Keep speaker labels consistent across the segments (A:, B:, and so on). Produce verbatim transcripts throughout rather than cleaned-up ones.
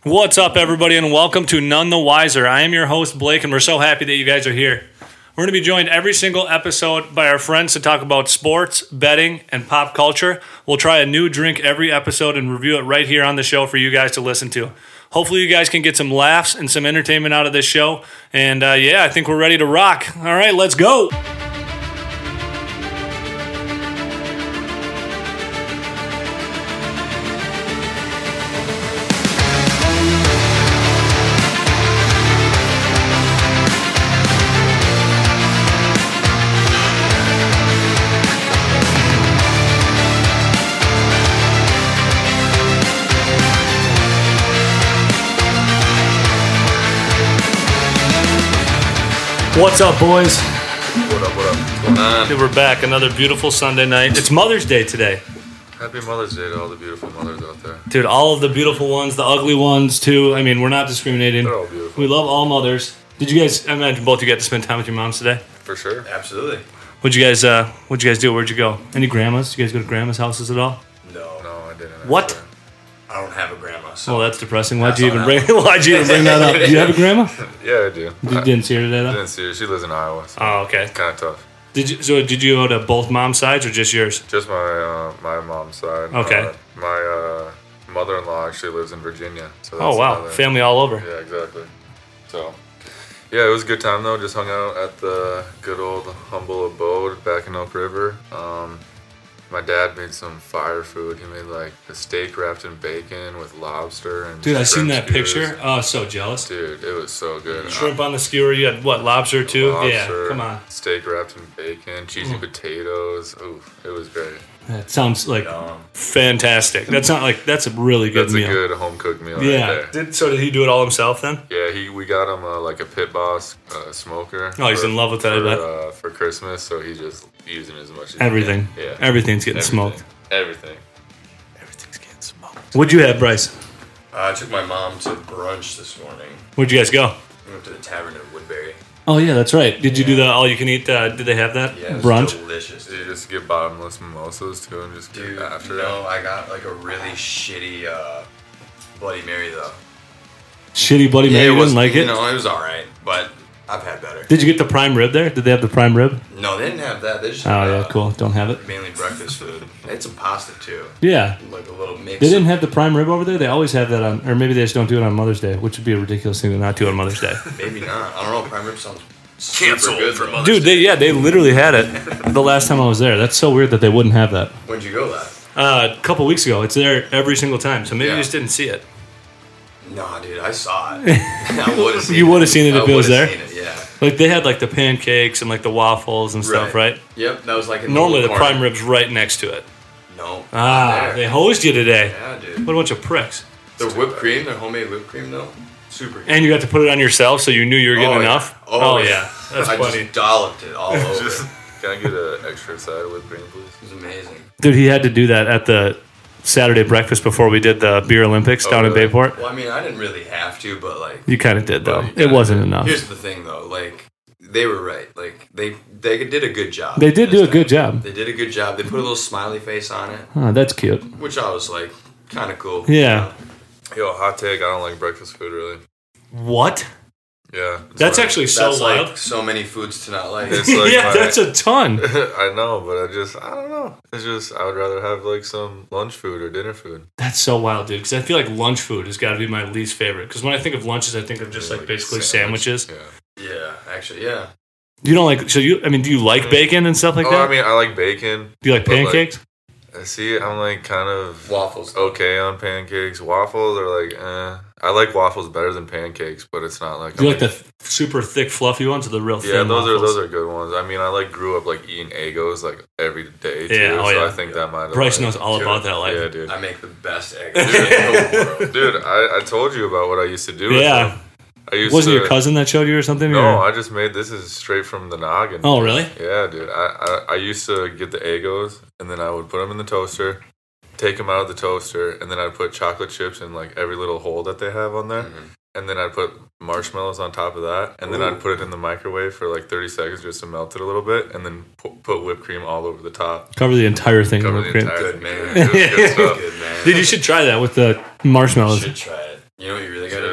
A: What's up, everybody, and welcome to None the Wiser. I am your host, Blake, and we're so happy that you guys are here. We're going to be joined every single episode by our friends to talk about sports, betting, and pop culture. We'll try a new drink every episode and review it right here on the show for you guys to listen to. Hopefully you guys can get some laughs and some entertainment out of this show. And uh, yeah, I think we're ready to rock. All right, let's go. What's up, boys?
B: What up, what up? What's going on?
A: Dude, we're back. Another beautiful Sunday night. It's Mother's Day today.
B: Happy Mother's Day to all the beautiful mothers out there.
A: Dude, all of the beautiful ones, the ugly ones, too. I mean, we're not discriminating.
B: They're all beautiful.
A: We love all mothers. Did you guys, I imagine both of you got to spend time with your moms today?
B: For sure.
C: Absolutely.
A: What'd you guys, uh, what'd you guys do? Where'd you go? Any grandmas? Did you guys go to grandma's houses at all?
C: No.
B: No, I didn't.
A: What?
B: actually.
C: I don't have a grandma, so.
A: Well, that's depressing. Why'd
C: That's
A: you
C: all
A: even bring, why'd you even bring that up? Do you have a grandma?
B: Yeah, I do.
A: You
B: I
A: didn't see her today,
B: I
A: though?
B: didn't see her. She lives in Iowa. So
A: Oh, okay.
B: it's kind of tough.
A: Did you, so did you go to both mom's sides or just yours?
B: Just my uh, my mom's side.
A: Okay.
B: Uh, my uh, mother-in-law actually lives in Virginia. So
A: Oh, wow.
B: another-
A: Family all over.
B: Yeah, exactly. So, yeah, it was a good time, though. Just hung out at the good old humble abode back in Oak River. Um, my dad made some fire food. He made, like, a steak wrapped in bacon with lobster and
A: Dude, I seen
B: shrimp
A: that
B: skewers.
A: picture. Oh, so jealous.
B: Dude, it was so good.
A: Shrimp on the skewer. You had, what, lobster, too? Yeah,
B: Lobster,
A: come on.
B: Steak wrapped in bacon, cheesy potatoes. Ooh, it was great.
A: That sounds like
C: Um,
A: fantastic. That's not like, that's a really good
B: That's
A: meal.
B: a good home cooked meal
A: Yeah.
B: right there.
A: Did, so did he do it all himself then?
B: Yeah, he we got him uh, like a Pit Boss uh, smoker.
A: Oh, he's in love with that, I
B: for,
A: bet.
B: Uh, for Christmas, so he's just using as much as he
A: Everything.
B: can. Yeah,
A: Everything's getting
B: Everything.
A: smoked.
B: Everything.
A: Everything's getting smoked. What'd you have, Bryce?
C: I took my mom to brunch this morning.
A: Where'd you guys go?
C: We went to the Tavern in Woodbury.
A: Oh, yeah, that's right. Did you do the all you can eat? Uh, did they have that?
C: Yeah, it was
A: Brunch?
C: delicious.
B: Did you just get bottomless mimosas too, and just
C: Dude,
B: get after
C: no,
B: it?
C: I got like a really shitty uh, Bloody Mary though.
A: Shitty Bloody Mary,
C: it
A: you
C: was,
A: didn't like
C: you
A: it?
C: know, it was alright, but I've had better.
A: Did you get the prime rib there? Did they have the prime rib?
C: No, they didn't have that. They just
A: Oh,
C: had,
A: yeah,
C: uh,
A: cool. Don't have it?
C: mainly breakfast food. They had some pasta too.
A: Yeah.
C: Like a little mix.
A: They didn't
C: of-
A: have the prime rib over there? They always have that on, or maybe they just don't do it on Mother's Day, which would be a ridiculous thing to not do on Mother's Day.
C: Maybe not. I don't know. Prime rib sounds super
D: Canceled
C: good
D: for
C: though.
D: Mother's
A: Dude, they, yeah, they literally had it the last time I was there. That's so weird that they wouldn't have that.
C: When'd you go last?
A: Uh, a couple weeks ago. It's there every single time, so maybe
C: Yeah.
A: you just didn't see it.
C: Nah, dude, I saw it. I would have seen
A: You
C: it.
A: would've seen it if
C: I
A: it was
C: would've
A: there?
C: Seen it, yeah.
A: Like, they had, like, the pancakes and, like, the waffles and stuff, right?
C: Yep, that was like in
A: Normally, the
C: little corner.
A: prime rib's right next to it.
C: No.
A: Ah,
C: not
A: they
C: there.
A: hosed you today.
C: Yeah, dude.
A: What a bunch of pricks.
C: Their whipped cream, their homemade whipped cream, though, super good.
A: And you got to put it on yourself, so you knew you were getting
C: Oh, yeah.
A: enough?
C: Oh,
A: yeah.
C: yeah.
A: That's
C: I
A: funny.
C: just dolloped it all over.
B: Just,
C: It
B: can I get an extra side with cream, please?
C: was amazing.
A: Dude, he had to do that at the Saturday breakfast before we did the Beer Olympics
B: Oh,
A: down in
B: really?
A: Bayport.
C: Well, I mean, I didn't really have to, but like,
A: You kind of did, though.
C: Well, you
A: It
C: kinda
A: wasn't
C: did.
A: enough.
C: Here's the thing, though, like, they were right. Like, they they did a good job.
A: They did
C: this
A: do a
C: time.
A: good job.
C: They did a good job. They put a little smiley face on it,
A: Oh, that's cute.
C: which I was like, kind of cool.
A: Yeah.
B: Yo, hot take. I don't like breakfast food really.
A: What?
B: Yeah,
A: That's
B: like-
A: actually so
C: That's
A: wild.
C: like so many foods to not like.
B: It's like
A: yeah,
B: my-
A: that's a ton.
B: I know, but I just I don't know. It's just I would rather have like some lunch food or dinner food.
A: That's so wild, dude. Because I feel like lunch food has got to be my least favorite. Because when I think of lunches, I think of just like basically
B: sandwich.
A: sandwiches.
B: Yeah.
C: Yeah, actually, yeah.
A: You don't like? So you? I mean, do you like bacon and stuff like
B: oh,
A: that?
B: I mean, I like bacon.
A: do you like
B: but, like,
A: pancakes?
B: I see. I'm like kind of
C: Waffles.
B: okay on pancakes. Waffles are like, eh. I like waffles better than pancakes, but it's not like.
A: do you
B: I'm
A: like the th- super thick, fluffy ones or the real thin
B: Yeah, those are
A: waffles?
B: those are good ones. I mean, I like grew up like eating Eggos like every day too.
A: Yeah, oh,
B: so
A: yeah.
B: I think that might. have,
A: Bryce
B: like,
A: knows all
C: Dude,
A: about that life.
B: Yeah, dude.
C: I make the best egg in the world.
B: Dude, I, I told you about what I used to do. With
A: Yeah.
B: them. I used
A: Wasn't
B: to,
A: your cousin that showed you or something?
B: No,
A: or?
B: I just made this is straight from the noggin.
A: Oh, really?
B: Yeah, dude. I, I I used to get the Eggos and then I would put them in the toaster, take them out of the toaster, and then I'd put chocolate chips in like every little hole that they have on there.
C: Mhm.
B: And then I'd put marshmallows on top of that, and then
C: Ooh.
B: I'd put it in the microwave for like thirty seconds just to melt it a little bit, and then pu- put whipped cream all over the top.
A: Cover the entire thing.
B: Cover
A: in
B: the
A: whipped cream.
B: entire
C: Good
B: thing.
C: man.
B: It was good stuff.
C: Good man.
A: Dude, you should try that with the
C: You
A: marshmallows.
C: should try it. You know what you really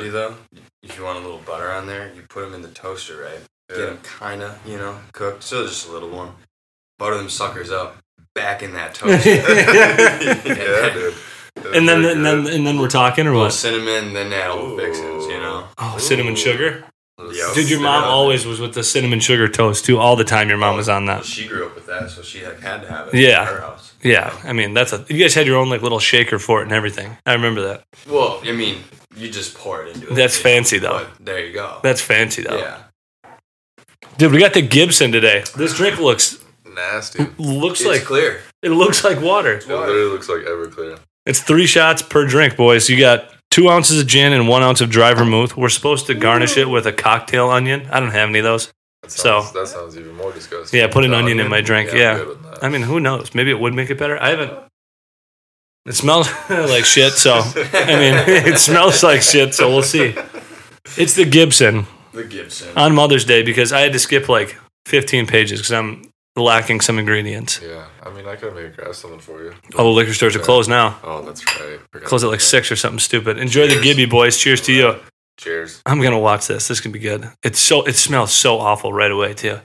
C: honestly though, if you want a little butter on there, you put them in the toaster, right?
B: Yeah.
C: Get them kind of, you know, cooked. So just a little one. Butter them suckers up back in that toaster.
B: Yeah, dude. That's
A: And then,
B: really
A: and then,
B: good.
A: and then we're talking or
C: A little
A: what?
C: cinnamon, then add all the
B: Ooh.
C: fixins, you know.
A: Oh, cinnamon sugar.
C: Yeah.
A: Dude, your mom
C: Yeah.
A: always was with the cinnamon sugar toast too. All the time, your mom was on
C: Well,
A: that.
C: she grew up with that, so she like, had to have it
A: Yeah.
C: in her house.
A: Yeah, I mean that's a. You guys had your own like little shaker for it and everything. I remember that.
C: Well, I mean, you just pour it into it.
A: That's fancy though.
C: But there you go.
A: That's fancy though.
C: Yeah.
A: Dude, we got the Gibson today. This drink looks
B: Nasty. It
A: looks
C: It's
A: like
C: clear.
A: it looks like water.
B: literally looks like Everclear.
A: It's three shots per drink, boys. You got two ounces of gin and one ounce of dry vermouth. We're supposed to garnish it with a cocktail onion. I don't have any of those.
B: That
A: So-
B: sounds, that sounds even more disgusting.
A: Yeah, put an
B: The
A: onion in my drink.
B: I'm
A: Yeah.
B: good with that.
A: I mean, who knows? Maybe it would make it better. I haven't. It smells like shit, so I mean, it smells like shit. So we'll see. It's the Gibson
C: The Gibson.
A: on Mother's Day because I had to skip like fifteen pages because I'm lacking some ingredients.
B: Yeah, I mean, I could maybe grab something for you.
A: All the liquor stores are closed now.
B: Oh, that's right. Forgot
A: Close at
B: about
A: like
B: that.
A: six or something stupid. Enjoy the
B: Cheers.
A: Gibby, boys. Cheers to you.
B: Cheers.
A: I'm gonna watch this. This can be good. It's so. It smells so awful right away too.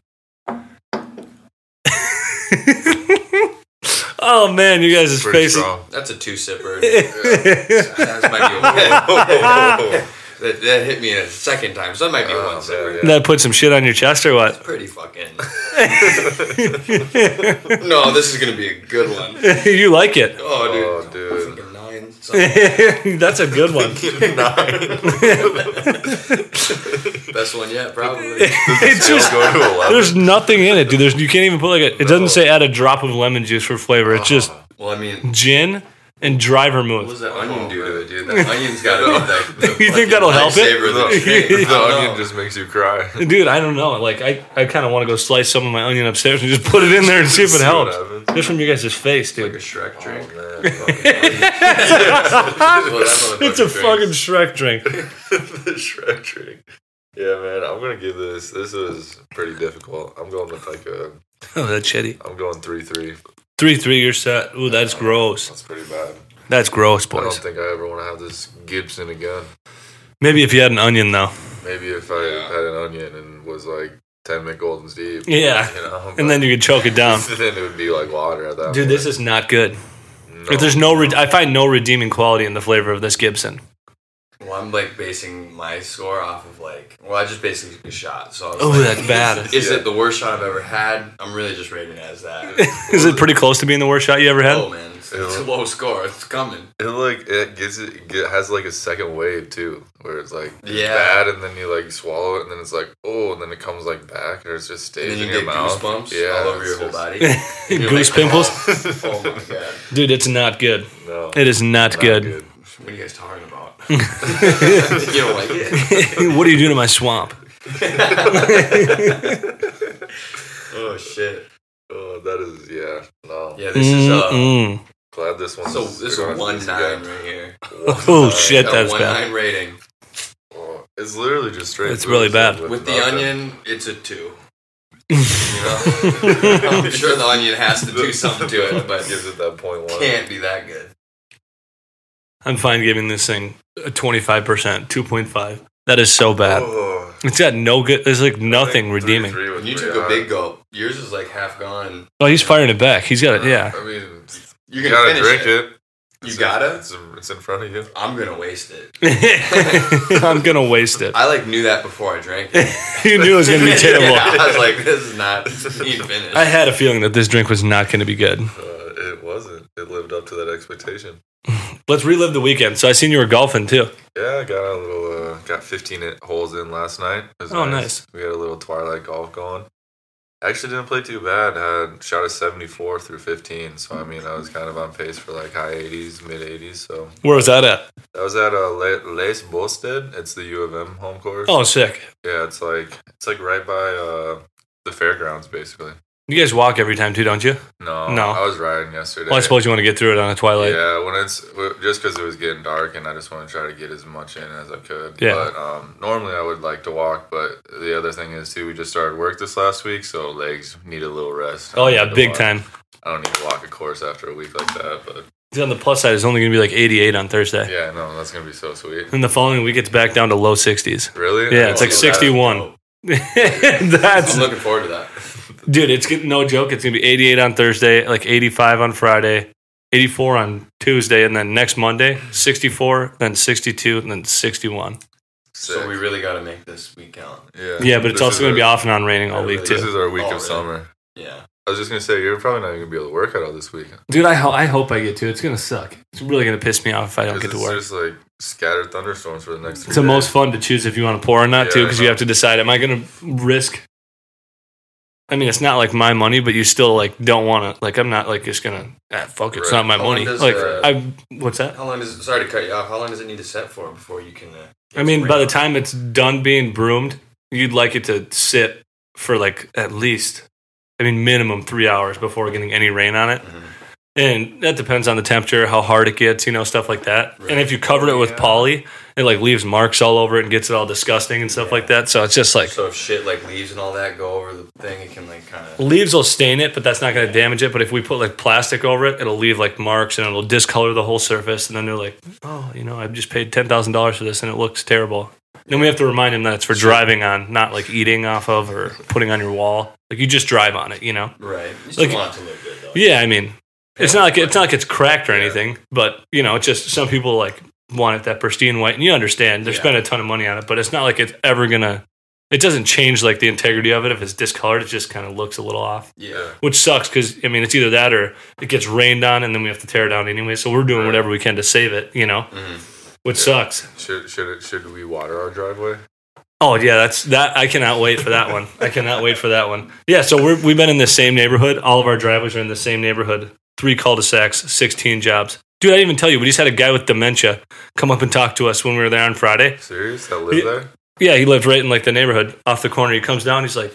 A: Oh man, you guys'
B: Pretty
A: faces.
B: strong.
C: That's a two sipper. That might be a one. That, that hit me a second time, so that might be a
B: Oh,
C: one sipper.
B: yeah.
A: That put some shit on your chest or what?
C: Pretty fucking. No, this is gonna be a good one.
A: You like it?
C: Oh, dude.
B: Oh, dude.
C: Fucking nine. something.
A: That's a good one.
C: Best one yet, probably.
A: It's
B: Scale
A: just
B: go to eleven.
A: there's nothing in it, dude. There's you can't even put like a. It doesn't say add a drop of lemon juice for flavor. It's just
C: Well, I mean,
A: gin and dry
C: what
A: vermouth.
C: does that onion
B: Oh,
C: do to
B: man.
C: it, dude? That onion's got to be like.
A: You think that'll help it?
C: Lifesaver of the
B: The,
C: drink.
B: the
C: I don't
B: onion
C: know.
B: just makes you cry.
A: Dude, I don't know. Like I, I kind of want to go slice some of my onion upstairs and just put it in there and see if it
B: See what
A: helps.
B: happens.
A: Just from you guys' face,
C: Like a
A: dude.
C: Shrek drink.
B: Oh, man.
C: Well, that's what
A: It's a
C: drinks.
A: fucking Shrek drink.
B: The Shrek drink. Yeah, man. I'm gonna give this. This is pretty difficult. I'm going with like a.
A: Oh, that's shitty.
B: I'm going three three.
A: Three, three, you're set. Ooh, that's gross.
B: That's pretty bad.
A: That's gross,
B: I don't
A: boys.
B: think I ever want to have this Gibson again.
A: Maybe if you had an onion, though.
B: Maybe if I
C: Yeah.
B: had an onion and was like ten McGoldens deep.
A: Yeah.
B: You know,
A: And then you could choke it down.
B: then it would be like water at that
A: Dude,
B: point.
A: this is not good.
B: No.
A: If there's no, re- I find no redeeming quality in the flavor of this Gibson.
C: Well, I'm like basing my score off of like. Well, I just basically took a shot. So I was
A: Oh,
C: like,
A: that's bad.
C: Is
B: Yeah.
C: it the worst shot I've ever had? I'm really just rating it as that.
A: Is it pretty close to being the worst shot you ever had?
C: Oh man, it's, it's a low score. It's coming.
B: It like it gets it, it has like a second wave too, where it's like it's
C: Yeah.
B: bad, and then you like swallow it, and then it's like oh, and then it comes like back, or it just stays
C: And then you
B: in your
C: get
B: mouth.
C: goosebumps
B: Yeah,
C: all over
B: it's
C: your whole
B: just-
C: body. And you're
A: Goose
C: like,
A: pimples?
C: Oh, oh my god.
A: Dude, it's not good.
B: No,
A: It is not,
B: not
A: good.
C: What are you guys talking about? You don't like it?
A: What do you do to my swamp?
C: Oh shit.
B: Oh, that is yeah. No,
C: Yeah, this is uh.
A: Mm-mm.
B: glad this one's.
C: So this is
B: we
C: a
B: don't have
C: one
B: to do
C: nine
B: this
C: right here.
B: again.
A: Oh, shit,
C: Got
A: that's
C: one
A: bad.
C: nine rating.
B: Oh, it's literally just straight.
A: It's
B: booze
A: really bad.
C: With the
B: nothing.
C: onion, it's a two. You know, I'm sure the onion has to do something to it, but
B: gives it that point one.
C: can't be that good.
A: I'm fine giving this thing a twenty-five percent, two point five. That is so bad.
B: Oh,
A: It's got no good, there's like
B: I
A: nothing
B: think
A: redeeming.
B: three was
C: When you
B: pretty
C: took a
B: high.
C: big gulp, yours is like half gone.
A: Oh, he's firing it back. He's got it, yeah.
B: I mean,
C: You're
B: you
C: gonna
B: gotta
C: finish
B: drink
C: it.
B: it.
C: You
B: It's
C: gotta?
B: In, it's, it's in front of you.
C: I'm gonna waste it.
A: I'm going to waste it.
C: I like knew that before I drank it.
A: You knew it was going to be terrible.
C: Yeah, I was like, this is not being finished.
A: I had a feeling that this drink was not going to be good.
B: Uh, it wasn't. It lived up to that expectation.
A: Let's relive the weekend. So I seen you were golfing too.
B: Yeah, I got a little, uh, got fifteen holes in last night. It was
A: Oh, nice.
B: We had a little twilight golf going. Actually didn't play too bad. Had shot a seventy-four through fifteen. So, I mean, I was kind of on pace for like high eighties, mid eighties. So,
A: Where was that at?
B: that was at uh, Le- Les Bosted. It's the U of M home course.
A: Oh, sick.
B: Yeah, it's like, it's like right by uh, the fairgrounds, basically.
A: You guys walk every time too, don't you?
B: No,
A: No.
B: I was riding yesterday.
A: Well, I suppose you want to get through it on a twilight.
B: Yeah, when it's just because it was getting dark, and I just want to try to get as much in as I could.
A: Yeah.
B: But um, normally I would like to walk, but the other thing is too, we just started work this last week, so legs need a little rest. I
A: Oh
B: don't
A: yeah,
B: need to
A: big
B: walk-
A: time.
B: I don't need to walk a course after a week like that, but
A: On the plus side, it's only going to be like eighty-eight on Thursday.
B: Yeah, no, that's going to be so sweet.
A: And the following week, it's back down to low sixties.
B: Really?
A: Yeah, it's like sixty-one. That's
C: I'm looking forward to that.
A: Dude, it's no joke. It's going to be eighty-eight on Thursday, like eighty-five on Friday, eighty-four on Tuesday, and then next Monday, sixty-four, then sixty-two, and then sixty-one.
C: Sick. So we really got to make this week count.
B: Yeah,
A: yeah but it's also going to be off and on raining all week, too.
B: This is our week
C: oh,
B: of
C: really?
B: summer.
C: Yeah.
B: I was just going to say, you're probably not even going to be able to work out all this weekend.
A: Dude, I, ho- I hope I get to. It's going to suck. It's really going to piss me off if I don't get to work.
B: It's just like scattered thunderstorms for the next three
A: It's the
B: days.
A: most fun to choose if you want to pour or not,
B: yeah,
A: too, because you have to decide, am I going to risk... I mean, it's not like my money, but you still like don't want to. Like, I'm not like just gonna. Ah, fuck it, it's
B: right.
A: not my
C: How
A: money.
C: does,
A: Like,
C: uh,
A: I. What's that?
C: How long does it, sorry to cut you off, how long does it need to set for before you can... Uh,
A: I mean, by the time it's done being broomed, you'd like it to sit for like at least, I mean, minimum three hours before getting any rain on it.
C: Mhm.
A: And that depends on the temperature, how hard it gets, you know, stuff like that.
C: Right.
A: And if you cover it with
C: Yeah.
A: poly, it like leaves marks all over it and gets it all disgusting and stuff
C: Yeah.
A: like that. So it's just like
C: So if shit like leaves and all that go over the thing, it can like kind of...
A: leaves will stain it, but that's not going to damage it. But if we put like plastic over it, it'll leave like marks and it'll discolor the whole surface. And then they're like, oh, you know, I've just paid ten thousand dollars for this and it looks terrible. Then we have to remind them that it's for driving on, not like eating off of or putting on your wall. Like you just drive on it, you know?
C: Right. You still
A: Like-
C: want it to look good, though.
A: Yeah, I mean, it's not like it's not like it's cracked or anything, but you know, it's just some people like want it that pristine white, and you understand they're
C: Yeah.
A: spending a ton of money on it, but it's not like it's ever gonna. It doesn't change like the integrity of it if it's discolored. It just kind of looks a little off,
C: Yeah.
A: which sucks because I mean it's either that or it gets rained on and then we have to tear it down anyway. So we're doing
B: Right.
A: whatever we can to save it, you know,
C: Mhm.
A: which
B: Yeah.
A: sucks.
B: Should should it, should we water our driveway?
A: Oh yeah, that's that. I cannot wait for that one. I cannot wait for that one. Yeah, so we're, we've been in the same neighborhood. All of our driveways are in the same neighborhood. Three cul-de-sacs, sixteen jobs. Dude, I didn't even tell you, we just had a guy with dementia come up and talk to us when we were there on Friday.
B: Serious? That live
A: Yeah.
B: there?
A: Yeah, he lived right in like the neighborhood off the corner. He comes down, he's like,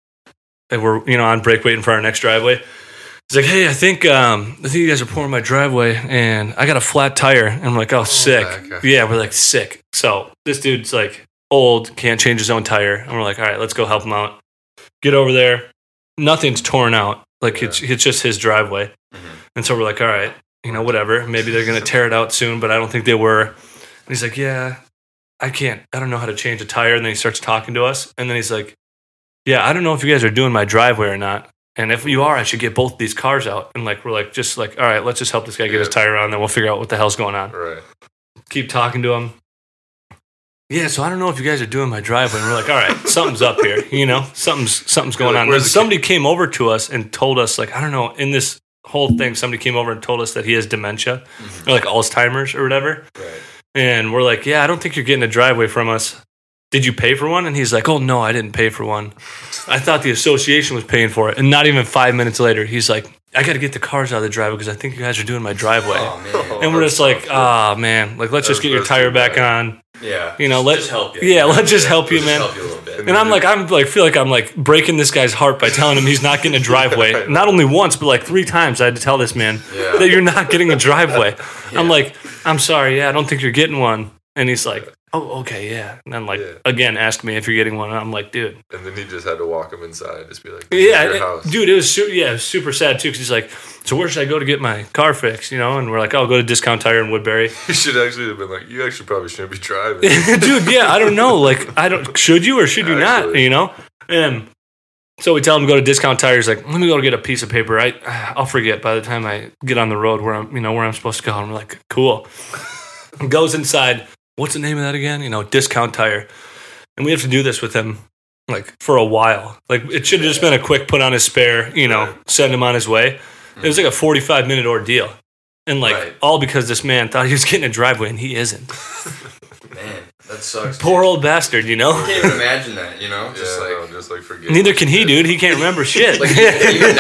A: and we're you know on break waiting for our next driveway. He's like, hey, I think um, I think you guys are pouring my driveway, and I got a flat tire. And I'm like, oh, sick.
B: okay.
A: Yeah, we're like sick. So this dude's like old, can't change his own tire, and we're like, all right, let's go help him out. Get over there. Nothing's torn out. Like it's it's just his driveway,
C: Mhm.
A: and so we're like, all right, you know, whatever. Maybe they're gonna tear it out soon, but I don't think they were. And he's like, yeah, I can't. I don't know how to change a tire. And then he starts talking to us, and then he's like, yeah, I don't know if you guys are doing my driveway or not. And if you are, I should get both these cars out. And like we're like, just like, all right, let's just help this guy get his
B: Yeah.
A: tire on, then we'll figure out what the hell's going on.
B: Right.
A: Keep talking to him. Yeah, so I don't know if you guys are doing my driveway. And we're like, all right, something's up here. You know, something's something's going
B: like,
A: on.
B: where's
A: And
B: the
A: somebody came over to us and told us, like, I don't know, in this whole thing, somebody came over and told us that he has dementia or like Alzheimer's or whatever.
C: Right.
A: And we're like, yeah, I don't think you're getting a driveway from us. Did you pay for one? And he's like, oh, no, I didn't pay for one. I thought the association was paying for it. And not even five minutes later, he's like, I got to get the cars out of the driveway because I think you guys are doing my driveway.
C: Oh, man.
A: And we're
B: that's
A: just like,
B: tough,
A: ah, man, like, let's just
B: That's-
A: get your
B: that's
A: tire
B: too
A: back
B: bad.
A: on.
C: Yeah.
A: You know, let-
C: just help you.
A: yeah, let's just help you,
C: Just
A: man.
C: help you a little bit.
A: And I'm like, I'm like, feel like I'm like breaking this guy's heart by telling him he's not getting a driveway. Not only once, but like three times I had to tell this man
C: Yeah.
A: that you're not getting a driveway. I'm
C: Yeah.
A: like, I'm sorry, yeah, I don't think you're getting one. And he's like, oh, okay, yeah. And then like,
B: Yeah.
A: again, ask me if you're getting one. And I'm like, dude.
B: And then he just had to walk him inside. Just be like, this is
A: Yeah,
B: your
A: it-
B: house.
A: dude, it was su- yeah, it was super sad too because he's like, so where should I go to get my car fixed? You know, and we're like, oh, go to Discount Tire in Woodbury.
B: You should actually have been like, you actually probably shouldn't be driving.
A: Dude, yeah, I don't know. Like, I don't. Should you or should you not?
B: Actually.
A: You know. And so we tell him to go to Discount Tires. Like, let me go get a piece of paper. I I'll forget by the time I get on the road where I'm, you know, where I'm supposed to go. And we're like, cool. Goes inside. What's the name of that again? You know, Discount Tire. And we have to do this with him like for a while. Like, it should have just been a quick put on his spare. You know,
B: Right.
A: send him on his way. It was like a forty-five minute ordeal. And like
C: Right.
A: all because this man thought he was getting a driveway and he isn't.
C: Man, that sucks.
A: Poor old bastard, you know?
C: I can't even imagine that, you know?
B: Yeah,
C: Just like.
B: no, just like forget.
A: Neither can he, dude. He can't remember shit.
C: Like, even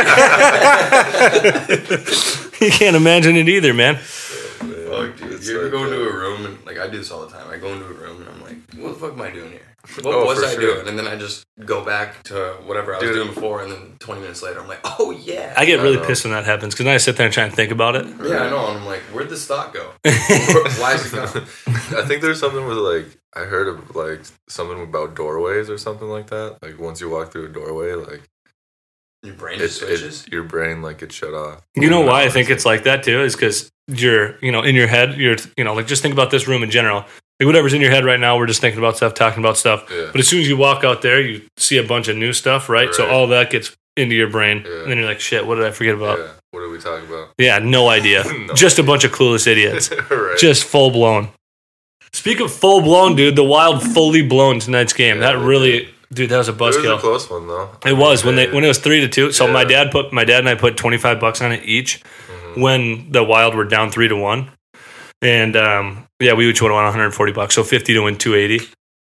A: He can't imagine it either, man.
C: Fuck, dude.
B: It's
C: You ever
B: like,
C: go into
B: uh,
C: a room and like I do this all the time. I go into a room and I'm like, what the fuck am I doing here? What
B: Oh,
C: was
B: for
C: I
B: sure.
C: doing? And then I just go back to whatever I was
B: Dude.
C: doing before, and then twenty minutes later, I'm like, oh yeah.
A: I get really
B: I know.
A: pissed when that happens because then I sit there and try and think about it.
C: yeah, I know. And I'm like, where'd this thought go? Why is it gone?
B: I think there's something with like I heard of like something about doorways or something like that. Like once you walk through a doorway, like
C: Your brain
B: it,
C: just switches.
B: it, your brain like gets shut off.
A: You know why I think it's like that too? Is because you're, you know, in your head, you're, you know, like just think about this room in general. Like whatever's in your head right now, we're just thinking about stuff, talking about stuff.
B: Yeah.
A: But as soon as you walk out there, you see a bunch of new stuff, right?
B: Right.
A: So all that gets into your brain.
B: Yeah.
A: And then you're like, shit, what did I forget about?
B: Yeah. What did we talk about?
A: Yeah, no idea.
B: No
A: just
B: idea.
A: a bunch of clueless idiots.
B: Right.
A: Just full blown. Speak of full blown, dude, the Wild fully blown tonight's game.
B: Yeah,
A: that
B: they
A: really, dude, that was a
B: It was a
A: buzzkill.
B: close one though.
A: It was when they when it was three to two. So
B: Yeah.
A: my dad put my dad and I put twenty five bucks on it each
B: Mhm.
A: when the Wild were down three to one, and um, yeah, we each would have won one hundred forty bucks, so fifty to win two eighty.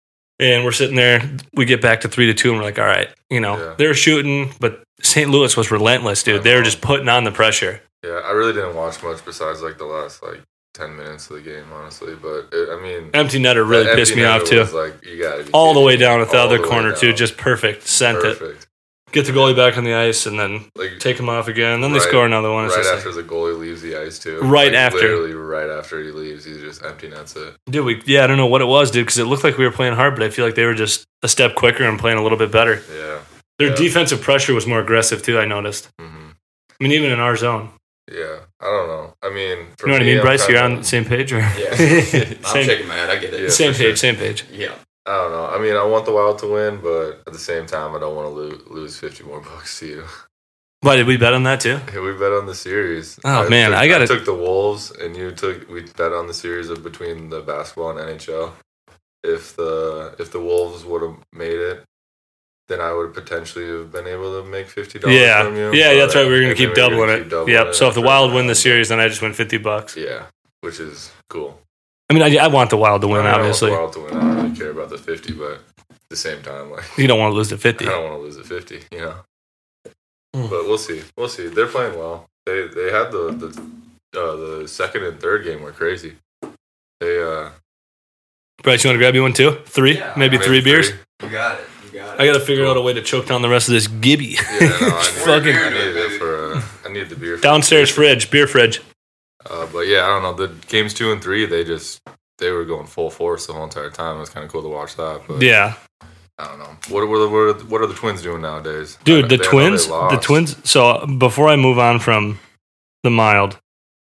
A: And we're sitting there, we get back to three to two, and we're like, all right, you know,
B: Yeah.
A: they're shooting, but Saint Louis was relentless, dude.
B: I
A: They were
B: know.
A: just putting on the pressure.
B: Yeah, I really didn't watch much besides like the last like ten minutes of the game, honestly. But it, I mean,
A: Empty netter really
B: that
A: pissed
B: empty
A: me off
B: netter
A: too.
B: was, like, you gotta be
A: All the
B: kidding
A: way
B: me.
A: down at the
B: All
A: other
B: way
A: corner too,
B: down.
A: just perfect. Sent it.
B: Perfect.
A: Get the goalie back on the ice, and then
B: Like
A: take him off again. Then they
B: Right-
A: score another one. It's
B: right
A: just
B: after
A: like,
B: the goalie leaves the ice too.
A: Right
B: Like,
A: after.
B: literally right after he leaves, he's just empty nets it.
A: dude, we yeah, I don't know what it was, dude, because it looked like we were playing hard, but I feel like they were just a step quicker and playing a little bit better.
B: Yeah.
A: Their
B: Yeah.
A: defensive pressure was more aggressive too. I noticed.
B: hmm
A: I mean, even in our zone.
B: Yeah. I don't know. I mean, for
A: You know what I
B: me,
A: mean,
B: I'm
A: Bryce? You're
B: kinda-
A: on the same page, or
C: Yeah. I'm
A: same,
C: shaking my head. I get it.
B: Yeah,
A: same
B: for
A: page,
B: sure.
A: same page.
C: Yeah.
B: I don't know. I mean, I want the Wild to win, but at the same time, I don't want to lo- lose fifty more bucks to you.
A: Why did we bet on that too?
B: Hey, we bet on the series.
A: Oh, man,
B: took,
A: I gotta-
B: took the Wolves, and you took. We bet on the series of between the basketball and N H L. If the if the Wolves would have made it, then I would potentially have been able to make fifty dollars
A: Yeah,
B: from you.
A: yeah,
B: But-
A: that's right. We were gonna
B: and
A: keep
B: then we were
A: doubling
B: gonna
A: it.
B: keep doubling
A: Yep.
B: it
A: So if the
B: after
A: Wild
B: that.
A: win the series, then I just win fifty bucks.
B: Yeah, which is cool.
A: I mean, I, I want the Wild to win,
B: I mean,
A: obviously.
B: I want the Wild to win. I don't really care about the fifty, but at the same time, like
A: You don't want to lose to fifty.
B: I don't want to lose the fifty, you know.
A: Hmm.
B: But we'll see. We'll see. They're playing well. They they had the the uh, the second and third game were crazy. They uh
A: Bryce, you want to grab you one too? Three,
C: Yeah,
A: maybe
B: maybe
A: three beers.
B: three.
C: You got it. You got it.
A: I got to figure
B: Cool.
A: out a way to choke down the rest of this Gibby.
B: Yeah, no, I need,
A: Fucking-
B: I need it for uh, I need the beer. for-
A: Downstairs fridge, beer fridge.
B: Uh, but yeah, I don't know. The games two and three, they just they were going full force the whole entire time. It was kind of cool to watch that. But
A: Yeah,
B: I don't know. What what are, what are, what are the Twins doing nowadays?
A: dude,
B: I-
A: the
B: they- I know
A: Twins,
B: they
A: the
B: lost.
A: Twins. So before I move on from the Mild,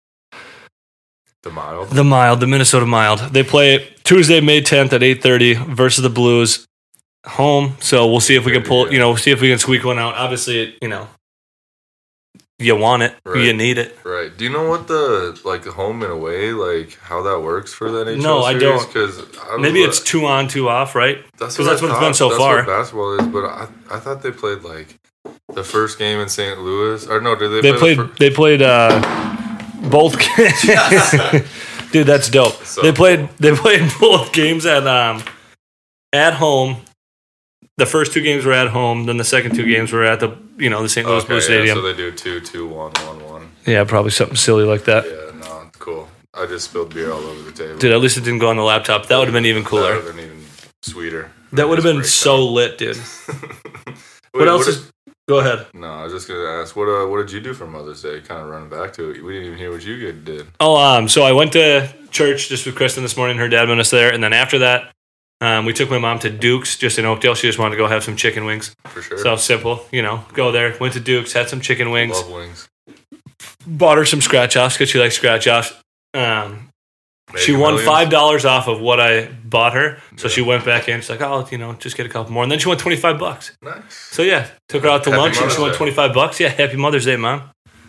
B: the mild.
A: the Mild, the Minnesota Mild, they play Tuesday, May tenth at eight thirty versus the Blues, home. So we'll see if we can pull. You know, see if we can squeak one out. Obviously, you know, you want it,
B: Right.
A: you need it.
B: Right. Do you know what the like home and away like how that works for the N H L?
A: No, I
B: series?
A: don't.
B: Because
A: Maybe it's two on, two off, right?
B: That's
A: 'cause
B: what
A: that's
B: I
A: what it's
B: thought.
A: been so
B: that's
A: far.
B: What basketball is, but I I thought they played like the first game in Saint Louis. Or no, did they?
A: They
B: play
A: played.
B: The fir-
A: They played uh, both. games. Dude, that's dope.
B: So
A: they played.
B: cool.
A: They played both games at um, at home. The first two games were at home. Then the second two games were at the you know the Saint Louis
B: okay,
A: Blue
B: yeah,
A: Stadium.
B: so they do two, two, one, one, one.
A: Yeah, probably something silly like that.
B: Yeah, no, cool. I just spilled beer all over the table.
A: Dude, at least it didn't go on the laptop. That would have been even
B: That
A: cooler.
B: would have been even sweeter.
A: That would have been
B: Just
A: so
B: break
A: lit, dude.
B: down.
A: What
B: Wait,
A: else
B: did-
A: is? Go ahead.
B: No, I was just gonna ask what uh, what did you do for Mother's Day? Kind of running back to it. We didn't even hear what you good did.
A: Oh, um, so I went to church just with Kristen this morning. Her dad met us there, and then after that, um, we took my mom to Duke's just in Oakdale. She just wanted to go have some chicken wings.
B: For sure.
A: So simple, you know. Go there. Went to Duke's, had some chicken wings.
B: Love wings.
A: Bought her some scratch offs because she likes scratch offs. Um,
B: Mega
A: she won
B: Millions?
A: five dollars off of what I bought her. So
B: Yeah.
A: she went back in. She's like, "Oh, you know, just get a couple more." And then she won twenty five bucks.
B: Nice.
A: So yeah, took her out to
B: Happy
A: lunch and
B: Mother's
A: she won
B: Day.
A: twenty five bucks. Yeah, happy Mother's Day, mom.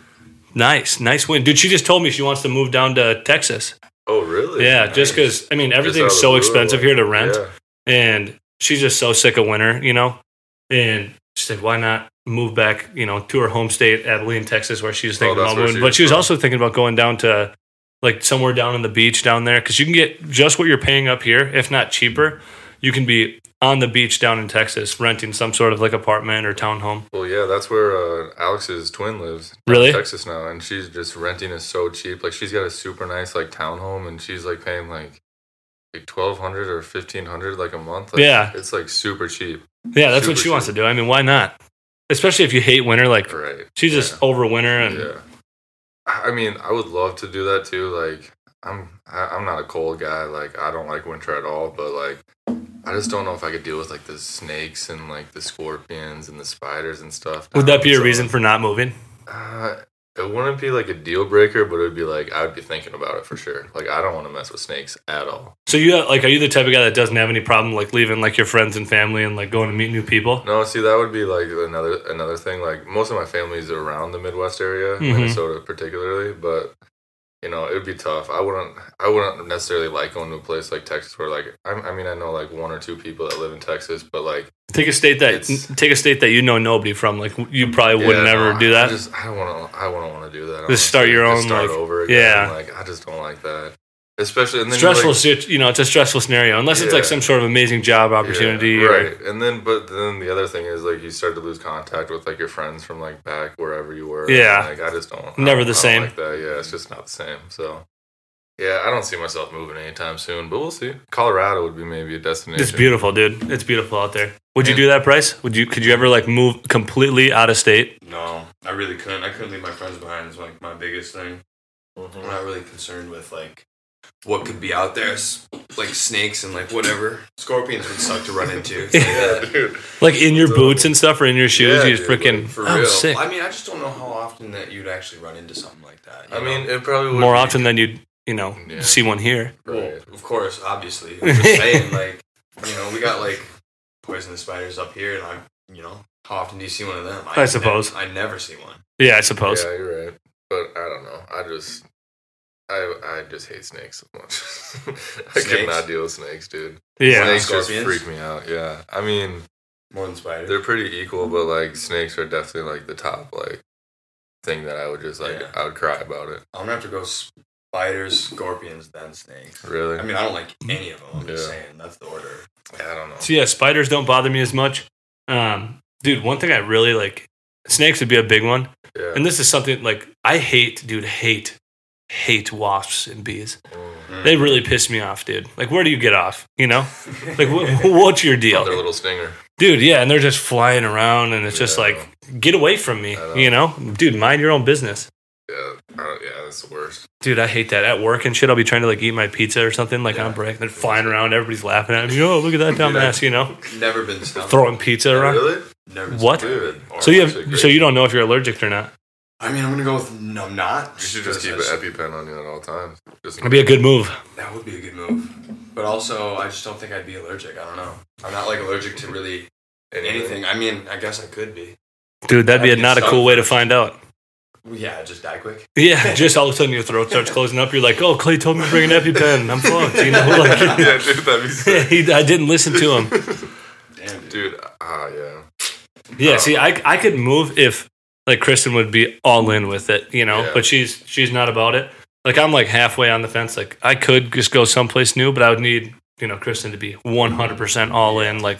A: Nice, nice win, dude. She just told me she wants to move down to Texas.
B: Oh, really?
A: Yeah,
B: Nice.
A: just because I mean
B: Just out
A: everything's
B: of the
A: so
B: blue,
A: expensive
B: like,
A: here to rent,
B: Yeah.
A: and she's just so sick of winter, you know. And she said, "Why not move back, you know, to her home state, Abilene, Texas, where she was thinking
B: Oh, that's
A: about
B: where
A: moving."
B: she
A: But
B: was
A: she was
B: from.
A: also thinking about going down to like somewhere down on the beach down there because you can get just what you're paying up here, if not cheaper. You can be on the beach down in Texas, renting some sort of like apartment or townhome.
B: Well, yeah, that's where uh, Alex's twin lives.
A: Really?
B: In Texas now, and she's just renting is so cheap. Like she's got a super nice like townhome, and she's like paying like like twelve hundred or fifteen hundred like a month. Like,
A: Yeah.
B: it's like super cheap.
A: Yeah, that's what
B: Super
A: she wants to
B: cheap.
A: do. I mean, why not? Especially if you hate winter, like
B: Right.
A: she's just
B: Yeah.
A: over winter and
B: Yeah. I mean, I would love to do that too. Like, I'm I, I'm not a cold guy. Like, I don't like winter at all. But like, I just don't know if I could deal with like the snakes and like the scorpions and the spiders and stuff.
A: would that be a
B: So,
A: reason for not moving?
B: Uh, it wouldn't be like a deal breaker, but it would be like I would be thinking about it for sure. Like I don't want to mess with snakes at all.
A: So you like, are you the type of guy that doesn't have any problem like leaving like your friends and family and like going to meet new people?
B: No, see that would be like another another thing. Like most of my family is around the Midwest area,
A: Mhm.
B: Minnesota particularly, but you know it would be tough. I wouldn't I wouldn't necessarily like going to a place like Texas where like I, I mean I know like one or two people that live in Texas, but like
A: Take a state that
B: It's-
A: take a state that you know nobody from. Like you probably would
B: yeah,
A: never
B: no,
A: do
B: I
A: that.
B: just I don't want to I wouldn't want to do that.
A: Just start
B: honestly.
A: your
B: Just
A: own,
B: start
A: like-
B: over again.
A: yeah.
B: Like I just don't like that. Especially and then
A: Stressful,
B: like,
A: sit- you know, it's a stressful scenario unless it's like
B: Yeah.
A: some sort of amazing job opportunity.
B: Yeah,
A: or-
B: right. And then, but then the other thing is like you start to lose contact with like your friends from like back wherever you were.
A: Yeah.
B: Like I just don't. I
A: Never
B: don't-
A: the
B: I don't
A: same.
B: Like that. Yeah, it's just not the same. So, yeah, I don't see myself moving anytime soon, but we'll see. Colorado would be maybe a destination.
A: It's beautiful, dude. It's beautiful out there. Would you
B: And-
A: do that, Bryce? Would you? Could you ever like move completely out of state?
C: No, I really couldn't. I couldn't leave my friends behind. Is like my biggest thing. I'm not really concerned with like what could be out there, s- like snakes and like whatever. Scorpions would suck to run into. It's like
B: Yeah,
C: that.
B: dude.
A: Like in your
B: So-
A: boots and stuff, or in your shoes?
B: Yeah,
A: you just
B: dude,
A: freaking
B: like,
C: For
A: oh,
C: real.
A: sick.
C: I mean, I just don't know how often that you'd actually run into something like that. you
B: I mean,
C: know?
B: it probably would
A: More
B: be-
A: often than you'd you know
B: Yeah.
A: see one here.
C: well,
B: Right.
C: of course, obviously. I'm just saying, like, you know, we got like poisonous spiders up here, and I'm, you know, how often do you see one of them?
A: I suppose.
C: never, I never see one.
A: Yeah, I suppose.
B: Yeah, you're right. But I don't know. I just. I, I just hate snakes so much. I could
C: Snakes?
B: not deal with snakes, dude.
A: Yeah.
B: Snakes just
C: Scorpions?
B: freak me out. Yeah, I mean,
C: More than spiders.
B: they're pretty equal, but like snakes are definitely like the top like thing that I would just like
C: Yeah.
B: I would cry about it.
C: I'm gonna have to go spiders, scorpions, then snakes.
B: Really?
C: I mean, I don't like any of them. I'm just
B: Yeah.
C: saying that's the order.
B: I don't know.
A: So yeah, spiders don't bother me as much. Um, dude, one thing I really like, snakes would be a big one.
B: Yeah.
A: And this is something like I hate, dude, hate, hate wasps and bees.
B: Mm.
A: They really piss me off, dude. Like, where do you get off? You know, like wh- what's your
B: Their
A: deal,
B: little stinger.
A: dude? Yeah, and they're just flying around, and it's just
B: Yeah.
A: like, get away from me,
B: I know.
A: you know, dude. Mind your own business,
B: Yeah. I don't, yeah, that's the worst.
A: dude. I hate that at work and shit. I'll be trying to like eat my pizza or something like
B: Yeah.
A: on break. They're flying around, everybody's laughing at me. Oh, look at that dumbass, you know,
C: Never been stung.
A: throwing pizza around.
B: Really?
C: Never been
A: What?
C: stung.
B: Dude.
C: Or-
A: So you
B: Actually
A: have,
B: great.
A: so you don't know if you're allergic or not.
C: I mean, I'm gonna go with no, I'm not.
B: You should just keep an
C: because
B: EpiPen on you at all times. Just
A: That'd be a good move.
C: That would be a good move. But also, I just don't think I'd be allergic. I don't know. I'm not like allergic to really anything. I mean, I guess I could be.
A: Dude, that'd be a,
C: I'd get
A: not a
C: stung
A: cool way to
C: first.
A: find out.
C: Yeah, just die quick.
A: Yeah, just all of a sudden your throat starts closing up. You're like, oh, Clay told me to bring an EpiPen. I'm fucked. You know, like,
B: yeah, dude, that'd be sick.
A: he, I didn't listen to him.
C: Damn, dude.
B: Dude, ah, yeah.
A: Yeah, see, I, I could move if like Kristen would be all in with it, you know,
B: Yeah.
A: but she's she's not about it. Like I'm like halfway on the fence. Like I could just go someplace new, but I would need you know Kristen to be one hundred percent all in. Like,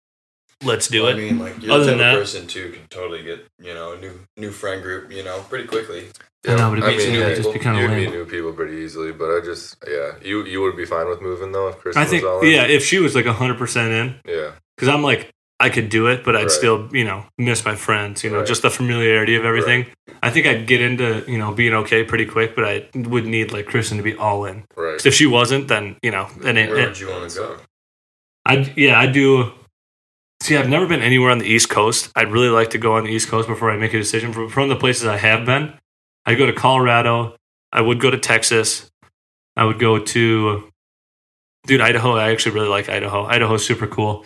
A: let's do
C: I
A: it.
C: mean, like you're
A: Other
C: the
A: than
C: type
A: that-
C: of person too can totally get you know a new new friend group you know pretty quickly.
A: I know, but it'd be-
C: it'd
A: just be kinda
B: you'd
A: lame.
B: meet new people pretty easily, but I just, yeah, you you would be fine with moving though if Kristen
A: I think
B: was all in.
A: yeah, if she was like hundred percent in,
B: Yeah,
A: because I'm like I could do it, but I'd
B: Right.
A: still you know miss my friends. You know,
B: Right.
A: just the familiarity of everything. I think I'd get into you know being okay pretty quick, but I would need like Kristen to be all in.
B: right.
A: 'Cause if she wasn't, then you know, then it,
C: Where
A: it,
C: would you want to go?
A: I yeah, I do. See, I've never been anywhere on the East Coast. I'd really like to go on the East Coast before I make a decision. From, from the places I have been, I'd go to Colorado. I would go to Texas. I would go to, dude, Idaho. I actually really like Idaho. Idaho's super cool.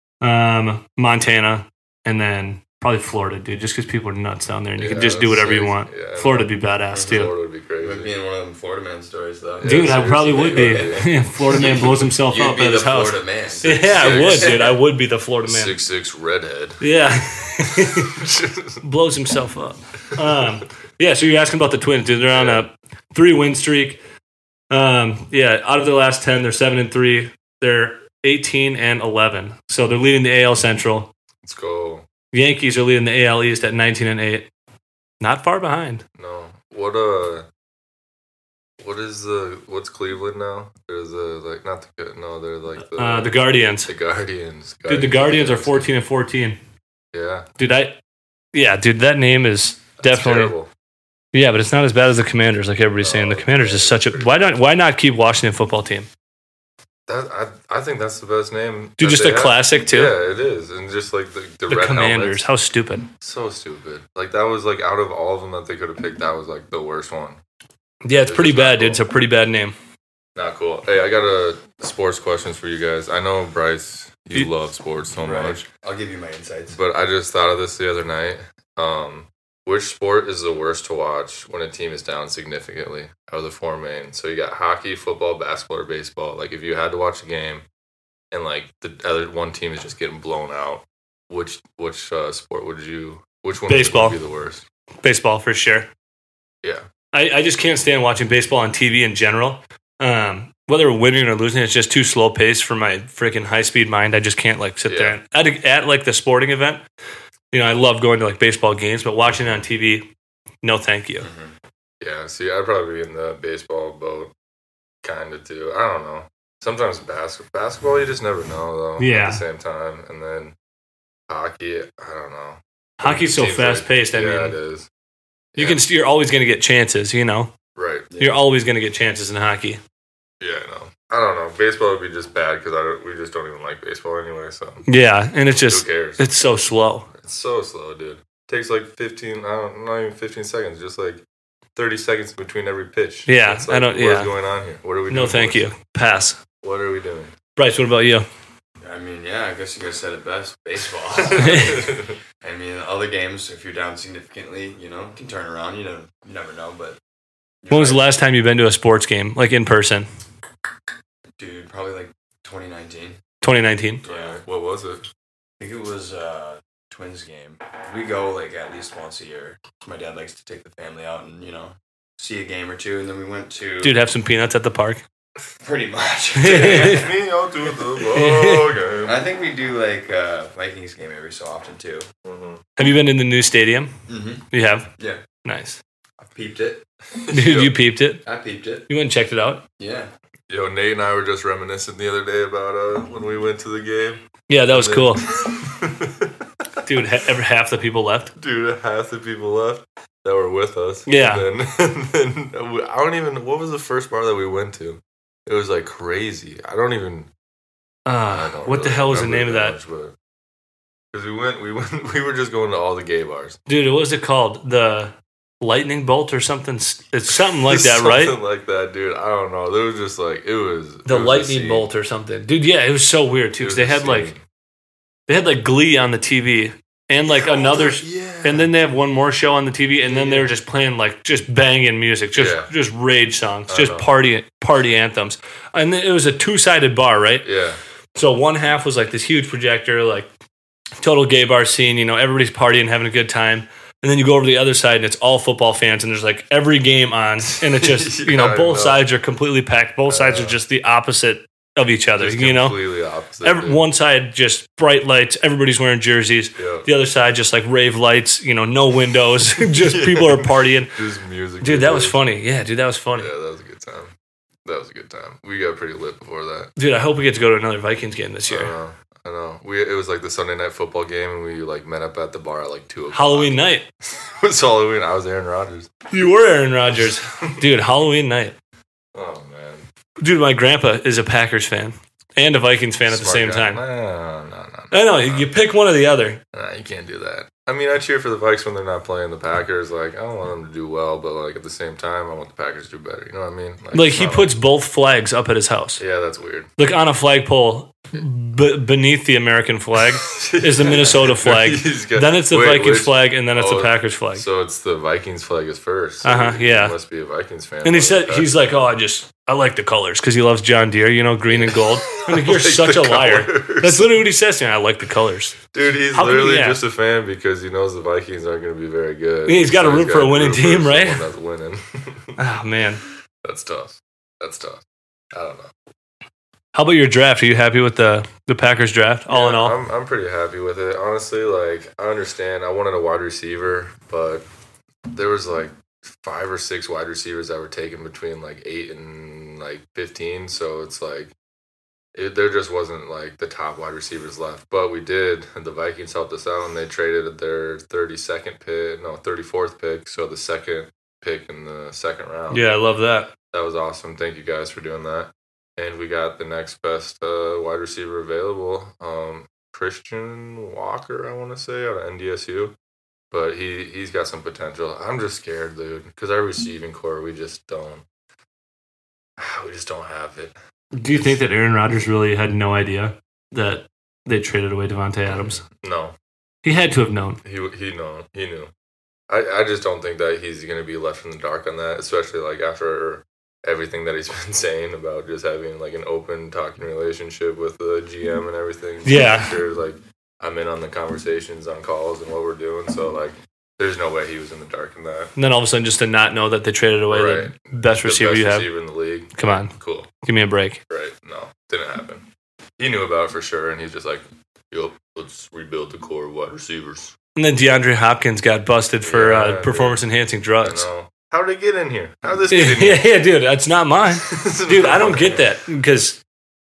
A: Um, Montana, and then probably Florida, dude. Just because people are nuts down there, and you can
B: Yeah,
A: just do
B: that's
A: whatever you
B: sick.
A: want.
B: Yeah,
A: Florida'd be badass too.
B: Florida would be
C: You would be
B: crazy.
C: in one of them Florida man stories though.
B: Yeah,
A: Dude, I probably would be.
B: seriously.
A: Yeah, Florida man blows himself
C: You'd
A: up
C: be
A: at
C: the
A: his house.
C: Florida man.
A: Yeah, I would,
B: Six.
A: dude. I would be the Florida man.
B: Six six redhead.
A: Yeah. Blows himself up. Um, yeah, so you're asking about the Twins, dude. They're on a three win streak. Um, yeah, out of their last ten, they're seven and three. They're eighteen and eleven. So they're leading the A L Central.
B: Let's go.
A: Yankees are leading the A L East at nineteen and eight. Not far behind.
B: No, what uh, what is the what's Cleveland now? There's a like not the no, they're like the
A: Uh, the Guardians.
B: the Guardians.
A: Dude, the Guardians are fourteen and fourteen.
B: Yeah,
A: Dude, I yeah, dude, that name is
B: that's
A: definitely
B: terrible.
A: yeah, but it's not as bad as the Commanders, like everybody's saying. The Commanders is such a why not why not keep Washington football team?
B: That I I think that's the best name.
A: Dude,
B: that
A: just
B: they
A: a
B: have.
A: classic too.
B: Yeah, it is, and just like the the,
A: The
B: red
A: Commanders,
B: helmets.
A: how stupid.
B: So stupid. Like that was like out of all of them that they could have picked, that was like the worst one.
A: Yeah, it's
B: It's
A: pretty
B: just not
A: bad, dude.
B: cool.
A: It's a pretty bad name.
B: Not cool. Hey, I got a sports questions for you guys. I know Bryce, you,
A: You-
B: love sports so
C: Right.
B: much,
C: I'll give you my insights.
B: but I just thought of this the other night. Um, which sport is the worst to watch when a team is down significantly out of the four main? So you got hockey, football, basketball, or baseball. Like if you had to watch a game and like the other one team is just getting blown out, which which uh, sport would you? Which one
A: Baseball.
B: would be the worst?
A: Baseball for sure.
B: Yeah.
A: I, I just can't stand watching baseball on T V in general. Um, whether we're winning or losing, it's just too slow paced for my freaking high speed mind. I just can't like sit
B: Yeah.
A: there and, at, at like the sporting event. You know, I love going to like baseball games, but watching it on T V, no, thank you.
B: Yeah, see, I'd probably be in the baseball boat, kind of too. I don't know. Sometimes basketball, basketball, you just never know though.
A: Yeah.
B: At the same time, and then hockey, I don't know.
A: Hockey's so
B: Seems
A: fast
B: like-
A: paced. I
B: yeah,
A: mean,
B: it is.
A: you
B: Yeah.
A: can you're always going to get chances. You know,
B: Right.
A: you're always going to get chances in hockey.
B: Yeah, I know. I don't know. Baseball would be just bad because I don't, we just don't even like baseball anyway. So
A: Yeah, and it's just
B: who cares?
A: it's so slow.
B: It's so slow, dude. takes like fifteen. I don't not even fifteen seconds. Just like thirty seconds between every pitch.
A: Yeah,
B: It's
A: I
B: like,
A: don't-
B: What's
A: yeah.
B: going on here? What are we?
A: No,
B: doing,
A: thank
B: boys?
A: you. Pass.
B: What are we doing?
A: Bryce, what about you?
C: I mean, yeah, I guess you guys said it best. Baseball. I mean, other games, if you're down significantly, you know, can turn around. You know, you never know. But
A: When was the last time you've been to a sports game, like in person?
C: dude? Probably like twenty nineteen.
A: twenty nineteen.
C: Yeah,
B: What was it?
C: I think it was a Twins game. We go like at least once a year. My dad likes to take the family out and you know see a game or two, and then we went to
A: Dude, have some peanuts at the park.
C: pretty much.
B: Me out to the ball game.
C: I think we do like a Vikings game every so often too.
B: Mhm.
A: Have you been in the new stadium?
C: Mm-hmm.
A: You have?
C: Yeah,
A: Nice.
C: I peeped it.
A: Dude, you peeped it?
C: I peeped it.
A: You went and checked it out?
C: Yeah.
B: Yo, Nate and I were just reminiscing the other day about uh, when we went to the game.
A: Yeah, that was
B: And
A: cool.
B: then-
A: Dude, ha- ever half the people left.
B: Dude, half the people left that were with us.
A: Yeah.
B: And then, and then we- I don't even. What was the first bar that we went to? It was like crazy. I don't even. I
A: Uh,
B: don't
A: what the
B: really
A: hell was the
B: remember
A: name of that?
B: Because we went, we went, we were just going to all the gay bars.
A: Dude, what was it called? The lightning bolt or something? It's something like that,
B: Something
A: right?
B: like that, dude. I don't know. It was just like it was
A: The
B: it was a
A: lightning
B: scene.
A: bolt or something. Dude, yeah, it was so weird too,
B: It
A: because
B: was
A: they
B: a
A: had
B: scene.
A: like, they had like Glee on the T V and like another.
B: Yeah.
A: And then they have one more show on the T V, and then they were just playing like just banging music, just
B: Yeah.
A: just rage songs,
B: I
A: just
B: know.
A: party party anthems. And then it was a two sided bar, right?
B: yeah,
A: So one half was like this huge projector, like total gay bar scene. You know, everybody's partying, having a good time. And then you go over to the other side, and it's all football fans, and there's like every game on, and it's just you know
B: Yeah, I
A: both
B: know.
A: sides are completely packed. Both sides are
B: know.
A: just the opposite of each other.
B: just
A: You know,
B: completely opposite.
A: Every,
B: dude.
A: one side just bright lights, everybody's wearing jerseys.
B: Yeah.
A: The other side just like rave lights, you know, no windows, just people are partying.
B: Just music.
A: Dude, that was
B: videos.
A: funny. Yeah, dude, that was funny.
B: Yeah, that was a good time. That was a good time. We got pretty lit before that.
A: Dude, I hope we get to go to another Vikings game this
B: I
A: year.
B: know. I know. We it was like the Sunday night football game, and we like met up at the bar at like two o'clock.
A: Halloween night.
B: It was Halloween. I was Aaron Rodgers.
A: You were Aaron Rodgers. Dude, Halloween night.
B: Oh man.
A: Dude, my grandpa is a Packers fan and a Vikings fan at the
B: Smart
A: same
B: guy.
A: time.
B: No, no, no.
A: I know,
B: no.
A: you pick one or the other.
B: Nah, you can't do that. I mean, I cheer for the Vikes when they're not playing the Packers. Like, I don't want them to do well, but like at the same time, I want the Packers to do better. You know what I mean?
A: Like,
B: it's
A: he
B: not
A: puts both flags up at his house.
B: Yeah, that's weird.
A: Like, on a flagpole b- beneath the American flag is the Minnesota flag.
B: He's got-
A: Then it's the
B: Wait,
A: Vikings
B: which-
A: flag, and then it's
B: oh,
A: the Packers flag.
B: So it's the Vikings flag is first. So
A: Uh-huh,
B: he
A: yeah.
B: must be a Vikings fan.
A: And he
B: Like,
A: said,
B: that's-
A: he's like, oh, I just, I like the colors because he loves John Deere, you know, green and gold. I'm like, you're
B: like
A: such
B: the
A: a liar.
B: colors.
A: That's literally what he says to me. I like the colors.
B: Dude, he's
A: How come-
B: literally
A: yeah.
B: just a fan because he knows the Vikings aren't going to be very good.
A: Yeah, he's gotta root for a
B: gotta
A: winning
B: root for
A: team, right?
B: someone That's winning.
A: Oh, man.
B: That's tough. That's tough. I don't know.
A: How about your draft? Are you happy with the, the Packers draft, all
B: Yeah,
A: in all?
B: I'm, I'm pretty happy with it. Honestly, like, I understand. I wanted a wide receiver, but there was like five or six wide receivers that were taken between like eight and like fifteen. So it's like, it, there just wasn't like the top wide receivers left. But we did. The Vikings helped us out, and they traded their thirty-second pick, no, thirty-fourth pick. So the second pick in the second round.
A: Yeah, I love that.
B: That was awesome. Thank you guys for doing that. and we got the next best uh, wide receiver available, um, Christian Walker, I want to say, out of N D S U. But he, he's got some potential. I'm just scared, dude, because our receiving core, we just don't. We just don't have it.
A: Do you think that Aaron Rodgers really had no idea that they traded away Devontae Adams?
B: No.
A: He had to have known.
B: He he know he knew. I, I just don't think that he's going to be left in the dark on that, especially like after everything that he's been saying about just having like an open talking relationship with the G M and everything.
A: Yeah.
B: Sure, like I'm in on the conversations on calls and what we're doing, so like there's no way he was in the dark in that.
A: And then all of a sudden, just to not know that they traded away
B: Right.
A: the best
B: The
A: receiver
B: best
A: you have.
B: receiver in the league.
A: Come on.
B: Cool.
A: Give me a break.
B: Right. No, didn't happen. He knew about it for sure, and he's just like, "Yup, let's rebuild the core of wide receivers."
A: And then DeAndre Hopkins got busted for
B: Yeah,
A: uh, performance-enhancing
B: I
A: drugs.
B: know. How'd they get in here? How'd this get in
A: yeah,
B: here?
A: yeah, dude, that's not mine. Dude, I don't get that because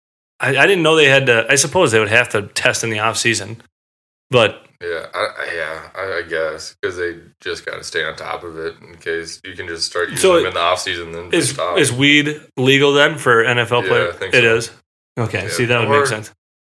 A: I, I didn't know they had to. I suppose they would have to test in the off season, but
B: Yeah, I, I- yeah, I, I guess because they just got to stay on top of it in case you can just start using
A: So
B: them in the off season. Then just
A: is
B: stop.
A: is weed legal then for N F L
B: Yeah,
A: players?
B: I think
A: It
B: so.
A: is. Okay,
B: Yeah.
A: see that would
B: Or-
A: make sense.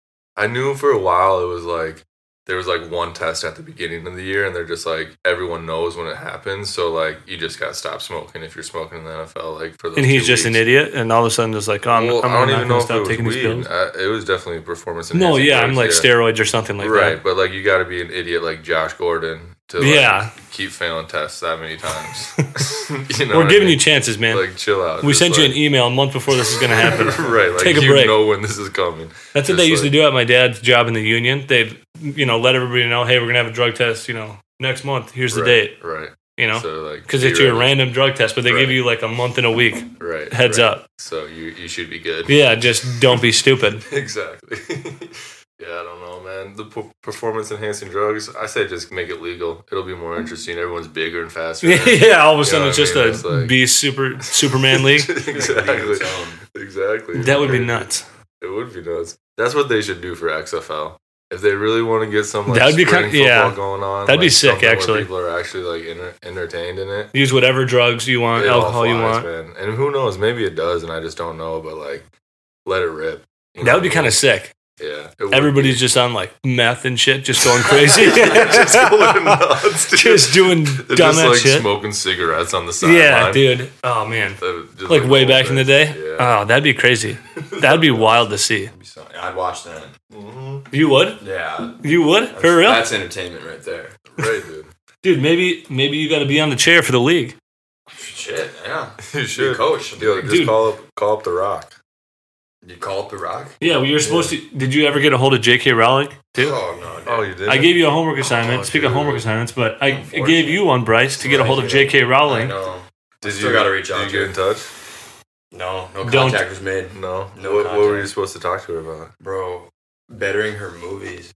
B: I knew for a while it was like there was like one test at the beginning of the year, and they're just like everyone knows when it happens, so like you just got to stop smoking if you're smoking in the N F L. Like for those
A: And he's
B: two
A: just an
B: weeks.
A: idiot, and all of a sudden just like, oh, I'm,
B: Well,
A: I'm
B: I don't
A: not
B: even
A: going
B: know
A: to
B: if it
A: stop
B: was
A: taking these
B: weed.
A: pills.
B: Uh, it was definitely performance.
A: No,
B: enhancing
A: yeah, I'm
B: drugs,
A: like
B: yeah.
A: steroids or something like
B: right,
A: that.
B: but like you got to be an idiot like Josh Gordon to like,
A: Yeah.
B: keep failing tests that many times. you know
A: We're
B: what I
A: giving
B: mean?
A: you chances, man.
B: Like chill out.
A: we
B: Just,
A: sent you
B: like-
A: an email a month before this is going to happen.
B: right, like
A: Take a
B: you
A: break.
B: know when this is coming.
A: That's what
B: Just
A: they used
B: like-
A: to do at my dad's job in the union. They'd, you know, let everybody know, hey, we're going to have a drug test, you know, next month. Here's the
B: right,
A: date,
B: Right.
A: you know,
B: So like
A: because
B: be
A: it's your
B: ready.
A: random drug test, but they give
B: Right.
A: you like a month and a week.
B: right
A: Heads
B: right.
A: up.
B: So you you should be good.
A: Yeah, just don't be stupid.
B: Exactly. Yeah, I don't know, man. The p- performance enhancing drugs, I say just make it legal. It'll be more interesting. Everyone's bigger and faster.
A: yeah, all of a sudden
B: know
A: it's
B: what
A: just
B: I mean?
A: a
B: It's like-
A: beast super Superman league.
B: exactly. Exactly.
A: That would be
B: Crazy.
A: nuts.
B: It would be nuts. That's what they should do for X F L. If they really want to get some like
A: That would be
B: spring
A: kind- yeah.
B: football going on,
A: That'd be
B: like,
A: sick,
B: something where
A: actually.
B: People are actually like enter- entertained in it.
A: Use whatever drugs you want,
B: It all
A: alcohol you
B: flies,
A: want.
B: man. And who knows? Maybe it does, and I just don't know. But like, let it rip. You
A: That
B: know
A: would be
B: what I
A: kind
B: mean?
A: of sick.
B: Yeah. it would
A: Everybody's
B: be.
A: just on like meth and shit, just going crazy.
B: just going nuts, dude.
A: Just doing
B: They're
A: dumb
B: just
A: ass
B: like
A: shit.
B: smoking cigarettes on the sideline.
A: Yeah, dude. Oh man.
B: That- just,
A: Like way
B: the
A: back
B: whole
A: in the
B: thing.
A: day.
B: Yeah.
A: Oh, that'd be crazy. That'd be wild to see.
C: I'd watch that.
B: Mhm.
A: You would?
C: Yeah.
A: You would?
C: That's,
A: For real?
C: That's entertainment right there.
B: Right, dude.
A: Dude, maybe maybe you got to be on the chair for the league.
C: Shit, yeah.
B: You should.
C: coach.
B: Yo, just
A: Dude.
B: call up, call up the Rock.
C: You call up the Rock?
A: Yeah, well, you're supposed to. Did you ever get a hold of J K. Rowling too?
C: Oh no. Dude.
B: Oh, you did.
A: I gave you a homework assignment.
B: Oh,
A: Speak of
B: dude.
A: homework assignments, but I
C: Unfortunate.
A: gave you one, Bryce, to get a hold of J K.
C: I
A: Rowling.
C: know.
B: Did
C: Still
B: you
C: gotta reach out
B: Did
C: to
B: you get
C: her.
B: in touch?
C: No, no
A: Don't-
C: contact was made,
B: No.
C: No
B: what, what were
C: contact.
B: you supposed to talk to her about?
C: bro. Bettering her movies.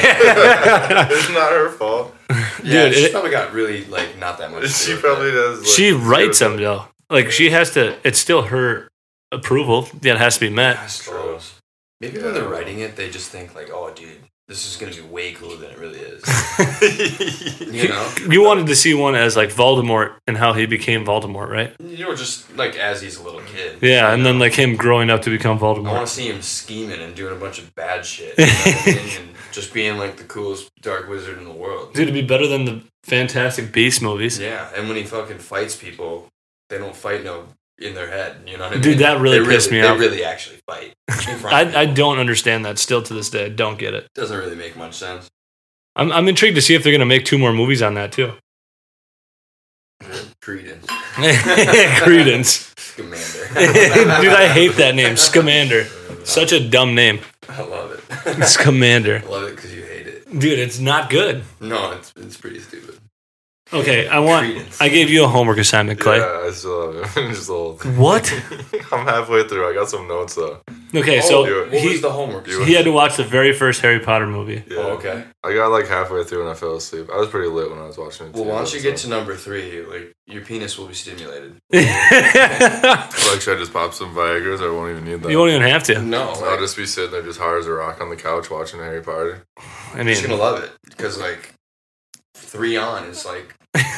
B: It's not her fault.
C: Yeah,
A: Dude,
C: she's
A: it-
C: probably got really like not that much. to do
B: She
C: with
B: probably
C: it.
B: does. Like,
A: She writes
B: zero-
A: them though. Like she has to. It's still her approval that has to be met.
C: I suppose. Maybe when they're writing it, they just think like, "Oh, dude, this is gonna be way cooler than it really is." You know,
A: You wanted to see one as like Voldemort and how he became Voldemort, right?
C: you know, just like as he's a little kid.
A: Yeah,
C: you
A: and
C: know?
A: then like him growing up to become
C: I want
A: Voldemort.
C: to see him scheming and doing a bunch of bad shit, you know what I mean? And just being like the coolest dark wizard in the world.
A: Dude, it'd be better than the Fantastic Beast movies.
C: Yeah, and when he fucking fights people, they don't fight no in their head. You know what I mean?
A: Dude, that really
C: They
A: pissed me
C: they
A: off.
C: really actually fight. in front of
A: I, I
C: people.
A: don't understand that still to this day. I don't get it.
C: Doesn't really make much sense.
A: I'm I'm intrigued to see if they're gonna make two more movies on that too.
C: Credence.
A: Credence.
C: Scamander.
A: Dude, I hate that name, Scamander. Such a dumb name,
C: I love it.
A: Scamander.
C: I love it because you hate it.
A: Dude, it's not good.
C: No, it's it's pretty stupid.
A: Okay, I want.
C: Credence.
A: I gave you a homework assignment, Clay.
B: Yeah, I still have it. Just old.
A: What?
B: I'm halfway through. I got some notes though.
A: Okay,
C: oh,
A: so
C: what
A: he
C: was the homework?
B: you-
A: he had to watch the very first Harry Potter movie.
B: Yeah.
C: Oh, okay.
B: I got like halfway through and I fell asleep. I was pretty lit when I was watching it.
C: Well,
B: too,
C: once you get
B: so-
C: to number three, like your penis will be stimulated.
A: You
B: like, should I just pop some Viagra's? I won't even need that.
A: won't even have to.
C: No,
B: I'll
C: like,
B: just be sitting there just hard as a rock on the couch watching Harry Potter.
A: I
C: you're just
A: mean,
C: gonna love it because like three on is like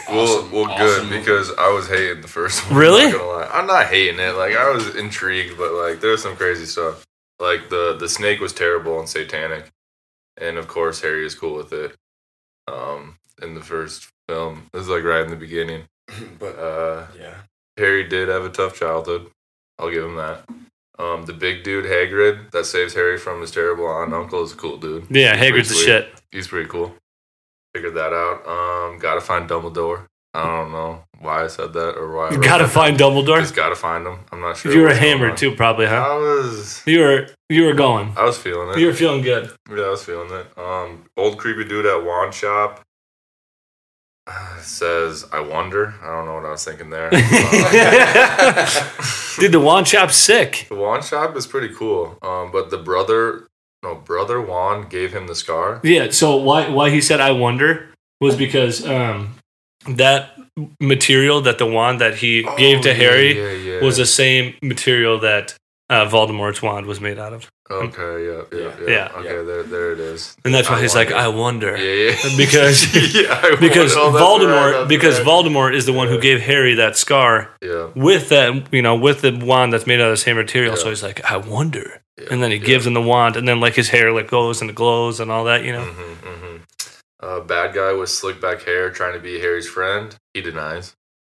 C: Awesome,
B: well, well,
C: awesome
B: good
C: movie.
B: because I was hating the first one.
A: Really?
B: I'm not, gonna lie. I'm not hating it. Like I was intrigued, but like there was some crazy stuff. Like the the snake was terrible and satanic, and of course Harry is cool with it. Um, in the first film, this is like right in the beginning.
C: But
B: Uh,
C: yeah,
B: Harry did have a tough childhood. I'll give him that. Um, the big dude Hagrid that saves Harry from his terrible aunt and uncle is a cool dude.
A: Yeah,
B: He's pretty
A: Hagrid's the
B: sweet.
A: shit.
B: He's pretty cool. Figured that out. Um, gotta find Dumbledore. I don't know why I said that or why. I
A: You
B: wrote
A: gotta
B: that
A: find
B: down.
A: Dumbledore.
B: Just gotta find him. I'm not sure.
A: You were
B: what's going
A: hammered
B: on.
A: too, probably, huh?
B: I was.
A: You were you were going.
B: I was feeling it.
A: You were feeling good.
B: Yeah, I was feeling it. Um, old creepy dude at wand shop uh, says, "I wonder." I don't know what I was thinking there. Uh,
A: Dude, the wand shop's sick.
B: the wand shop is pretty cool. Um, but the brother, no brother Wand gave him the scar.
A: Yeah, so why why he said I wonder was because um, that material that the wand that he gave to
B: Oh, yeah,
A: Harry
B: yeah, yeah.
A: was the same material that uh, Voldemort's wand was made out of.
B: Okay, yeah, yeah, yeah.
A: Yeah.
B: Okay,
C: Yeah.
B: there, there it is.
A: And that's why
B: I
A: he's like,
B: wonder.
A: I wonder.
B: Yeah, yeah.
A: Because-
B: yeah, I
A: Because
B: wonder. Oh, that's right,
A: Voldemort
B: that's
A: because
B: right.
A: Voldemort is the one who
B: Yeah.
A: gave Harry that scar
B: Yeah,
A: with that, you know, with the wand that's made out of the same material.
B: Yeah.
A: So he's like, I wonder.
B: yeah,
A: And then he
B: yeah.
A: gives him the wand, and then like his hair like goes and it glows and all that, you know.
B: Mm-hmm, mm-hmm. Uh, bad guy with slick back hair trying to be Harry's friend. He denies.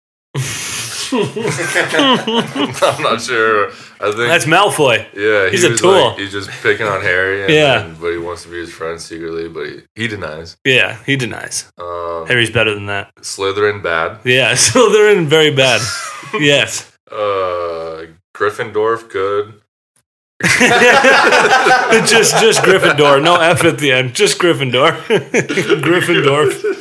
B: I'm not sure. I think
A: That's Malfoy.
B: yeah,
A: he's
B: he
A: a
B: was
A: tool.
B: Like, he's just picking on Harry. And,
A: Yeah.
B: and- but he wants to be his friend secretly. But he, he denies.
A: Yeah, he denies.
B: Um,
A: Harry's better than that.
B: Slytherin bad.
A: Yeah, Slytherin very bad. Yes.
B: Uh, Gryffindor good.
A: just just Gryffindor. No F at the end. Just Gryffindor. Gryffindor.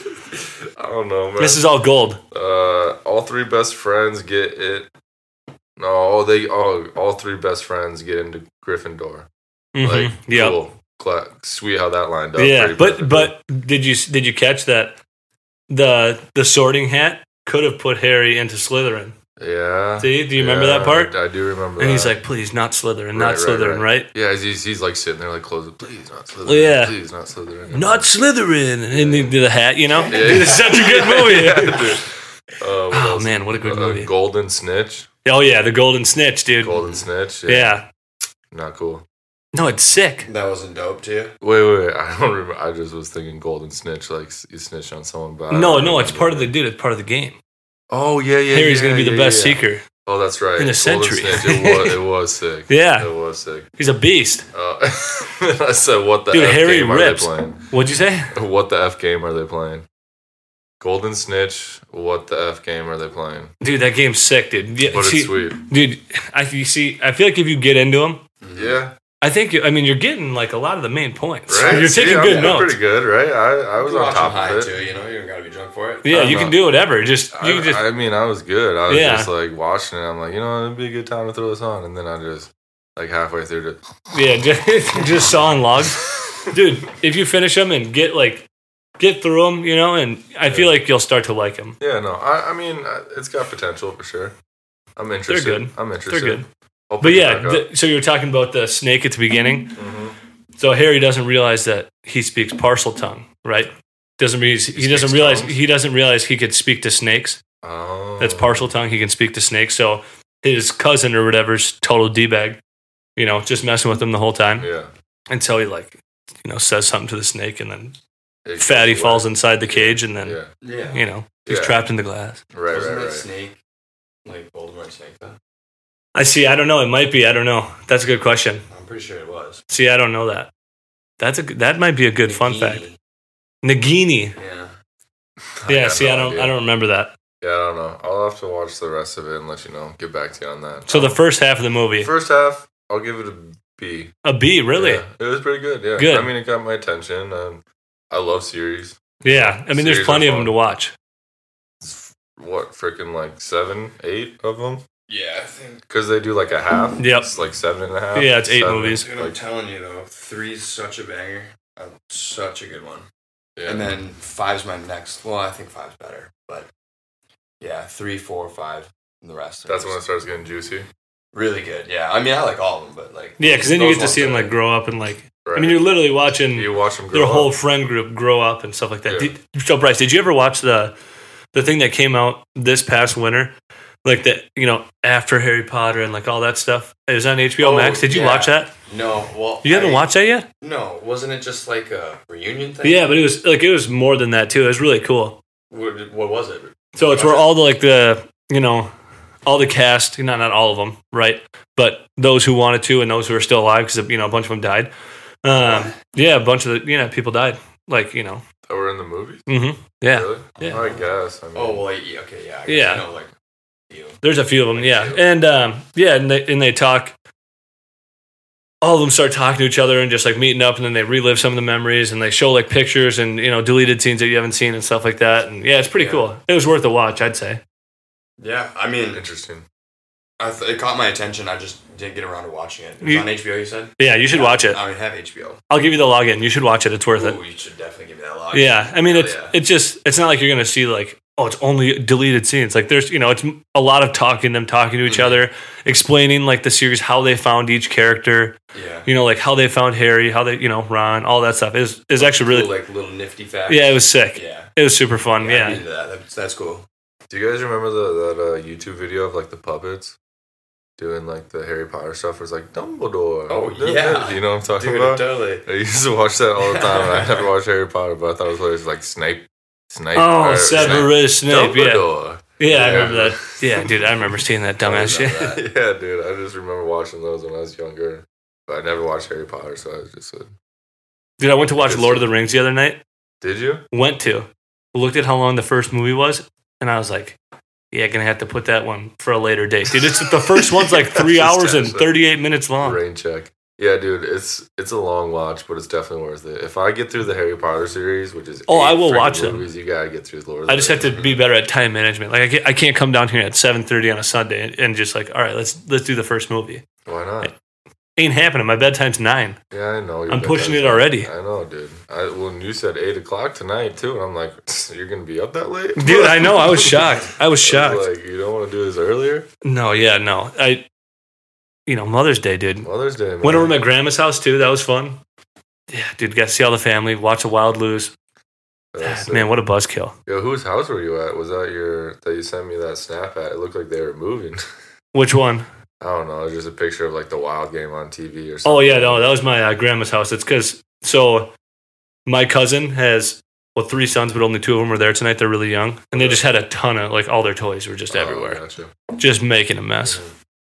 B: I don't know, man.
A: This is all gold.
B: Uh, all three best friends get it. No, oh, they all all three best friends get into Gryffindor.
A: Mhm.
B: Like,
A: Yep.
B: cool, Cla- sweet how that lined up.
A: Yeah,
B: pretty
A: but
B: perfectly.
A: but did you did you catch that the the Sorting Hat could have put Harry into Slytherin?
B: yeah.
A: See, do you remember
B: Yeah,
A: that part?
B: I, I do remember.
A: And he's
B: that.
A: like, please, not Slytherin, not
B: Right, right,
A: Slytherin, right?
B: Yeah, he's, he's like sitting there like close it. Please not Slytherin.
A: Yeah.
B: Please not Slytherin.
A: Not Slytherin, and then the hat, you know.
B: Yeah.
A: Dude, it's such a good movie.
B: Yeah, dude. Uh, what
A: Oh
B: else?
A: man, what a good
B: Uh,
A: movie!
B: Golden Snitch.
A: Oh yeah, the Golden Snitch, dude.
B: Golden Snitch.
A: Yeah.
B: Not cool.
A: No, it's sick.
C: that wasn't dope to you.
B: Wait, wait, wait. I don't remember. I just was thinking Golden Snitch, like you snitch on someone. But I
A: No,
B: don't
A: no, it's
B: remember.
A: part of the dude. It's part of the game.
B: Oh yeah, yeah.
A: Harry's
B: yeah,
A: gonna be the
B: yeah,
A: best
B: yeah.
A: seeker.
B: Oh, that's right.
A: in a
B: Golden
A: century.
B: Snitch. It was. It was sick.
A: Yeah.
B: It was sick.
A: He's a beast.
B: Uh, I said, "What the
A: Dude,
B: F
A: Harry
B: game
A: rips.
B: are they playing?
A: What'd you say?
B: What the F game are they playing? Golden Snitch. What the F game are they playing?
A: Dude, that game's sick, dude. Yeah,
B: But
A: see,
B: it's sweet.
A: dude. I you see. I feel like if you get into them,
B: Yeah.
A: I think. I mean, you're getting like a lot of the main points.
B: Right.
A: You're
B: See,
A: taking
B: I'm
A: good
B: doing
A: notes.
B: Pretty good, right? I, I was
C: You
B: on
C: watch
B: top
C: them high
B: of it.
C: too, you know. You don't gotta be drunk for it.
A: Yeah,
B: I'm
A: you can
B: not-
A: do whatever. Just you
B: I,
A: can just
B: I mean, I was good. I was
A: Yeah.
B: just like watching it. I'm like, you know, it'd be a good time to throw this on, and then I just like halfway through, just
A: yeah, just, just sawing logs, dude. If you finish them and get like get through them, you know, and I feel like you'll start to like them.
B: yeah, no. I, I mean, uh, it's got potential for sure. I'm interested.
A: good.
B: I'm interested.
A: They're good.
B: I'll
A: But
B: pick it
A: yeah,
B: back up.
A: the, so you were talking about the snake at the beginning.
B: Mhm.
A: So Harry doesn't realize that he speaks parcel tongue, right? Doesn't mean he,
B: He
A: doesn't
B: speaks
A: realize
B: tongues?
A: he doesn't realize he could speak to snakes.
B: Oh,
A: That's parcel tongue. He can speak to snakes. So his cousin or whatever's total d bag, you know, just messing with him the whole time
B: Yeah.
A: until he like, you know, says something to the snake, and then
B: It
A: Fatty
B: goes
A: falls
B: away.
A: inside the cage, and then
B: Yeah.
C: Yeah.
A: you know he's
B: Yeah.
A: trapped in the glass.
B: Right.
C: Wasn't
B: Right.
C: that
B: Right.
C: snake like Voldemort snake though?
A: I see. I don't know. It might be. I don't know. That's a good question.
C: I'm pretty sure it was.
A: See, I don't know that. That's a that might be a good fun fact.
C: Nagini.
A: Nagini.
C: Yeah.
A: Yeah.
B: got
A: See,
B: no
A: I don't.
B: idea.
A: I don't remember that.
B: Yeah, I don't know. I'll have to watch the rest of it and let you know. Get back to you on that.
A: So the first half of the movie,
B: first half, I'll give it a B.
A: a B, really?
B: Yeah, it was pretty good. Yeah,
A: Good.
B: I mean, it got my attention. And I love series.
A: Yeah. I mean, there's
B: Series
A: plenty
B: are
A: of them
B: fun.
A: to watch.
B: What freaking like seven, eight of them?
C: Yeah, I think.
B: Because they do like a half.
A: Yep.
B: It's like seven and a half.
A: Yeah, it's eight
B: seven,
A: movies.
C: Dude, I'm
B: Like,
C: telling you though, three's such a banger. Uh, such a good one.
B: yeah.
C: And then five's my next. Well, I think five's better, but yeah, three, four, five, and the rest. are
B: that's when it
C: just
B: starts getting juicy.
C: really good. Yeah, I mean, I like all of them, but like
A: Yeah, because then you
C: those
A: get to see
C: ones
A: them
C: are-
A: like grow up and like.
B: Right.
A: I mean, you're literally watching
B: you watch them grow
A: their whole
B: up.
A: friend group grow up and stuff like that.
B: Yeah.
A: Did, so, Bryce, did you ever watch the the thing that came out this past winter, like the you know after Harry Potter and like all that stuff, it was on H B O
C: Oh,
A: Max. Did you
C: yeah.
A: watch that?
C: No, well,
A: You haven't
C: I-
A: watched that yet?
C: No, wasn't it just like a reunion thing?
A: Yeah, but it was like it was more than that too. It was really cool.
C: What, what was it?
A: So it's where all the like the you know all the cast, not not all of them, right? But those who wanted to and those who are still alive, because you know a bunch of them died. Um, yeah, a bunch of the you know people died. Like you know,
B: That were in the movies?
A: mm-hmm. yeah.
B: Really?
A: Yeah.
B: I guess. I mean,
C: Oh well, yeah, okay, yeah, I guess
A: Yeah.
C: I know, like you.
A: There's a few of them,
C: Like
A: yeah,
C: two.
A: and um, yeah, and they and they talk. All of them start talking to each other and just like meeting up, and then they relive some of the memories, and they show like pictures and you know deleted scenes that you haven't seen and stuff like that. And yeah, it's pretty
C: Yeah.
A: cool. It was worth a watch, I'd say.
C: Yeah, I mean,
B: interesting.
C: I th- it caught my attention. I just didn't get around to watching it. It was
A: You-
C: on H B O. You said?
A: Yeah, you should watch it.
C: I mean, have H B O.
A: I'll give you the login. You should watch it. It's worth it.
C: Ooh, you should definitely give me that log.
A: Yeah, I mean
C: Hell
A: it's
C: yeah.
A: it's just it's not like you're gonna see like oh it's only deleted scenes. Like there's you know it's a lot of talking, them talking to each
C: Mhm.
A: other, explaining like the series how they found each character.
C: yeah.
A: You know like how they found Harry, how they you know Ron, all that stuff is is actually really
C: Cool, like little nifty facts.
A: yeah it was sick.
C: Yeah.
A: It was super fun.
C: I'm
A: Yeah,
C: into that. That's, that's cool.
B: Do you guys remember the that uh, YouTube video of like the puppets doing like the Harry Potter stuff? Where it's like Dumbledore.
C: Oh, yeah.
B: Do you know what I'm talking
C: Dude,
B: about?
C: totally.
B: I used to watch that all the time. I never watched Harry Potter, but I thought it was hilarious. Like Snape, Snape.
A: Oh,
B: or
A: Severus Snape. Yeah,
B: Dumbledore.
A: yeah, I
B: Yeah.
A: remember that. Yeah, dude, I remember seeing that dumbass
C: I
A: shit.
C: remember that.
B: Yeah, dude. I just remember watching those when I was younger. But I never watched Harry Potter, so I was just said,
A: Dude, I went to watch Lord of the Rings the other night.
B: did you?
A: Went to looked at how long the first movie was, and I was like, yeah, gonna have to put that one for a later date, dude. It's the first one's like three
B: Just
A: hours and
B: catch that.
A: thirty-eight minutes long.
B: Rain check. Yeah, dude, it's it's a long watch, but it's definitely worth it. If I get through the Harry Potter series, which is
A: Oh,
B: eight
A: I will
B: freaking
A: watch them.
B: movies, you gotta get through the Lord. Of
A: I
B: the
A: just have to
B: Rings.
A: be better at time management. Like I can't, I can't come down here at seven thirty on a Sunday and, and just like, all right, let's let's do the first movie.
B: Why not?
A: Ain't happening. My bedtime's nine.
B: Yeah, I know.
A: I'm pushing it already.
B: I know, dude. I, when you said eight o'clock tonight too, and I'm like, you're gonna be up that late,
A: Dude, I know. I was shocked. I was
B: I was
A: shocked.
B: like, you don't want to do this earlier?
A: No, yeah, no. I, you know, Mother's Day, dude.
B: Mother's Day, man.
A: Went over to my grandma's house too. That was fun. Yeah, dude, got to see all the family, watch the Wild Lose.
B: That's
A: Man,
B: it.
A: what a buzzkill.
B: Yo, whose house were you at? Was that your that you sent me that snap at? It looked like they were moving.
A: Which one?
B: I don't know. It was just a picture of like the Wild game on T V or something.
A: Oh yeah, no, that was my uh, grandma's house. It's because so my cousin has well three sons, but only two of them were there tonight. They're really young, and they just had a ton of like all their toys were just
B: Oh,
A: everywhere,
B: gotcha.
A: just making a mess.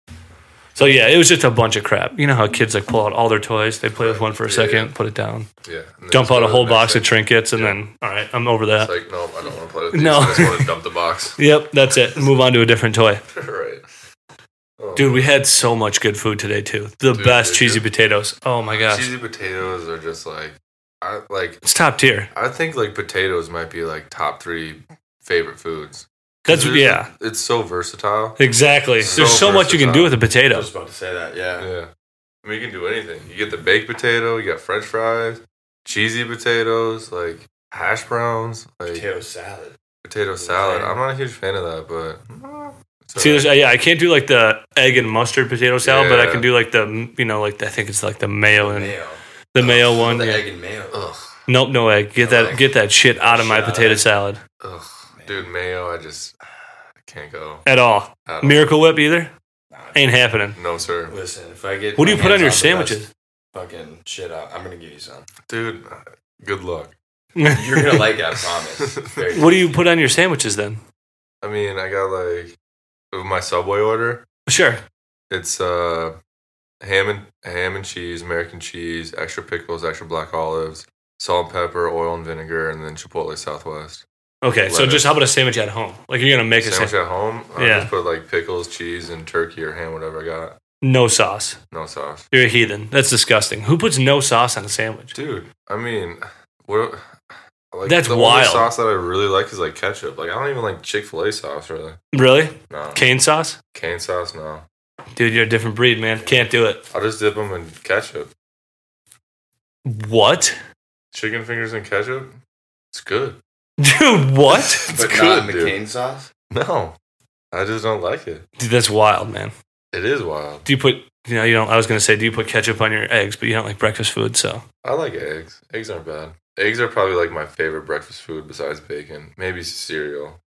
A: So yeah, it was just a bunch of crap. You know how kids like pull out all their toys, they play with one for a
B: Yeah,
A: second,
B: yeah.
A: put it down,
B: Yeah. and then
A: dump
B: just
A: out
B: go
A: a
B: to
A: whole
B: the
A: box of
B: next
A: trinkets, and
B: Yeah.
A: then all right, I'm over
B: thing.
A: that.
B: It's like, nope, I don't want to play with these.
A: No.
B: I just want to dump the box.
A: Yep, that's it. Move on to a different toy.
B: Right. Oh,
A: Dude, we had so much good food today too. The
B: Dude,
A: best
B: did
A: cheesy
B: you?
A: potatoes. Oh my gosh,
B: cheesy potatoes are just like, I like.
A: it's top tier.
B: I think like potatoes might be like top three favorite foods. 'Cause
A: That's
B: there's-
A: yeah,
B: It's so versatile.
A: exactly.
B: So
A: There's so much you can do with a
C: I
A: potato.
C: was about to say that. Yeah.
B: Yeah. I mean, you can do anything. You get the baked potato. You got French fries, cheesy potatoes, like hash browns, like potato,
C: Potato salad.
B: salad.
C: Insane.
B: I'm not a huge fan of that, but uh, it's
A: See,
B: alright.
A: there's, yeah, I can't do like the egg and mustard potato salad, but I
B: Yeah.
A: can do like the you know like I think it's like the mayo and
C: Mayo.
A: the mayo
C: Ugh,
A: one.
C: The
A: Yeah.
C: egg and mayo.
B: Ugh,
A: Nope, no egg. Get
C: No
A: that
C: egg.
A: get that shit out of my
C: Shit out of
A: potato
C: it.
A: salad
B: ugh, dude, mayo. I just I can't go.
A: at all.
B: at all.
A: Miracle Whip either
C: Nah,
A: ain't happening.
B: No, sir,
C: Listen, if I get
A: What do you
C: my
A: put on
C: hands
A: your
C: the best
A: sandwiches?
C: Fucking shit out. I'm gonna give you some.
B: dude. Good luck.
C: You're gonna like it, I promise. Very
A: What do you put on your sandwiches then?
B: I mean, I got like with my Subway order.
A: Sure.
B: It's uh ham and ham and cheese, American cheese, extra pickles, extra black olives, salt and pepper, oil and vinegar, and then Chipotle Southwest.
A: Okay, so
B: Lettuce.
A: just how about a sandwich at home? Like you're gonna make a
B: Sandwich
A: sandwich,
B: at home, I
A: Yeah.
B: just put like pickles, cheese, and turkey or ham, whatever I got.
A: no sauce.
B: No sauce.
A: You're a heathen. That's disgusting. Who puts no sauce on a sandwich?
B: Dude, I mean, what? Like,
A: That's
B: the
A: wild.
B: only sauce that I really like is like ketchup. Like I don't even like Chick Fil A sauce really.
A: Really?
B: No,
A: Cane sauce?
B: cane sauce. No,
A: Dude, you're a different breed, man. Can't do it.
B: I'll just dip them in ketchup.
A: What?
B: Chicken fingers and ketchup. It's good.
A: Dude, what?
C: But
B: It's
C: not
B: good,
C: in the
B: dude.
C: cane sauce.
B: No, I just don't like it.
A: Dude, that's wild, man.
B: It is wild.
A: Do you put, you know, you don't, I was going to say, do you put ketchup on your eggs, but you don't like breakfast food, so.
B: I like eggs. Eggs aren't bad. Eggs are probably like my favorite breakfast food besides bacon. Maybe cereal.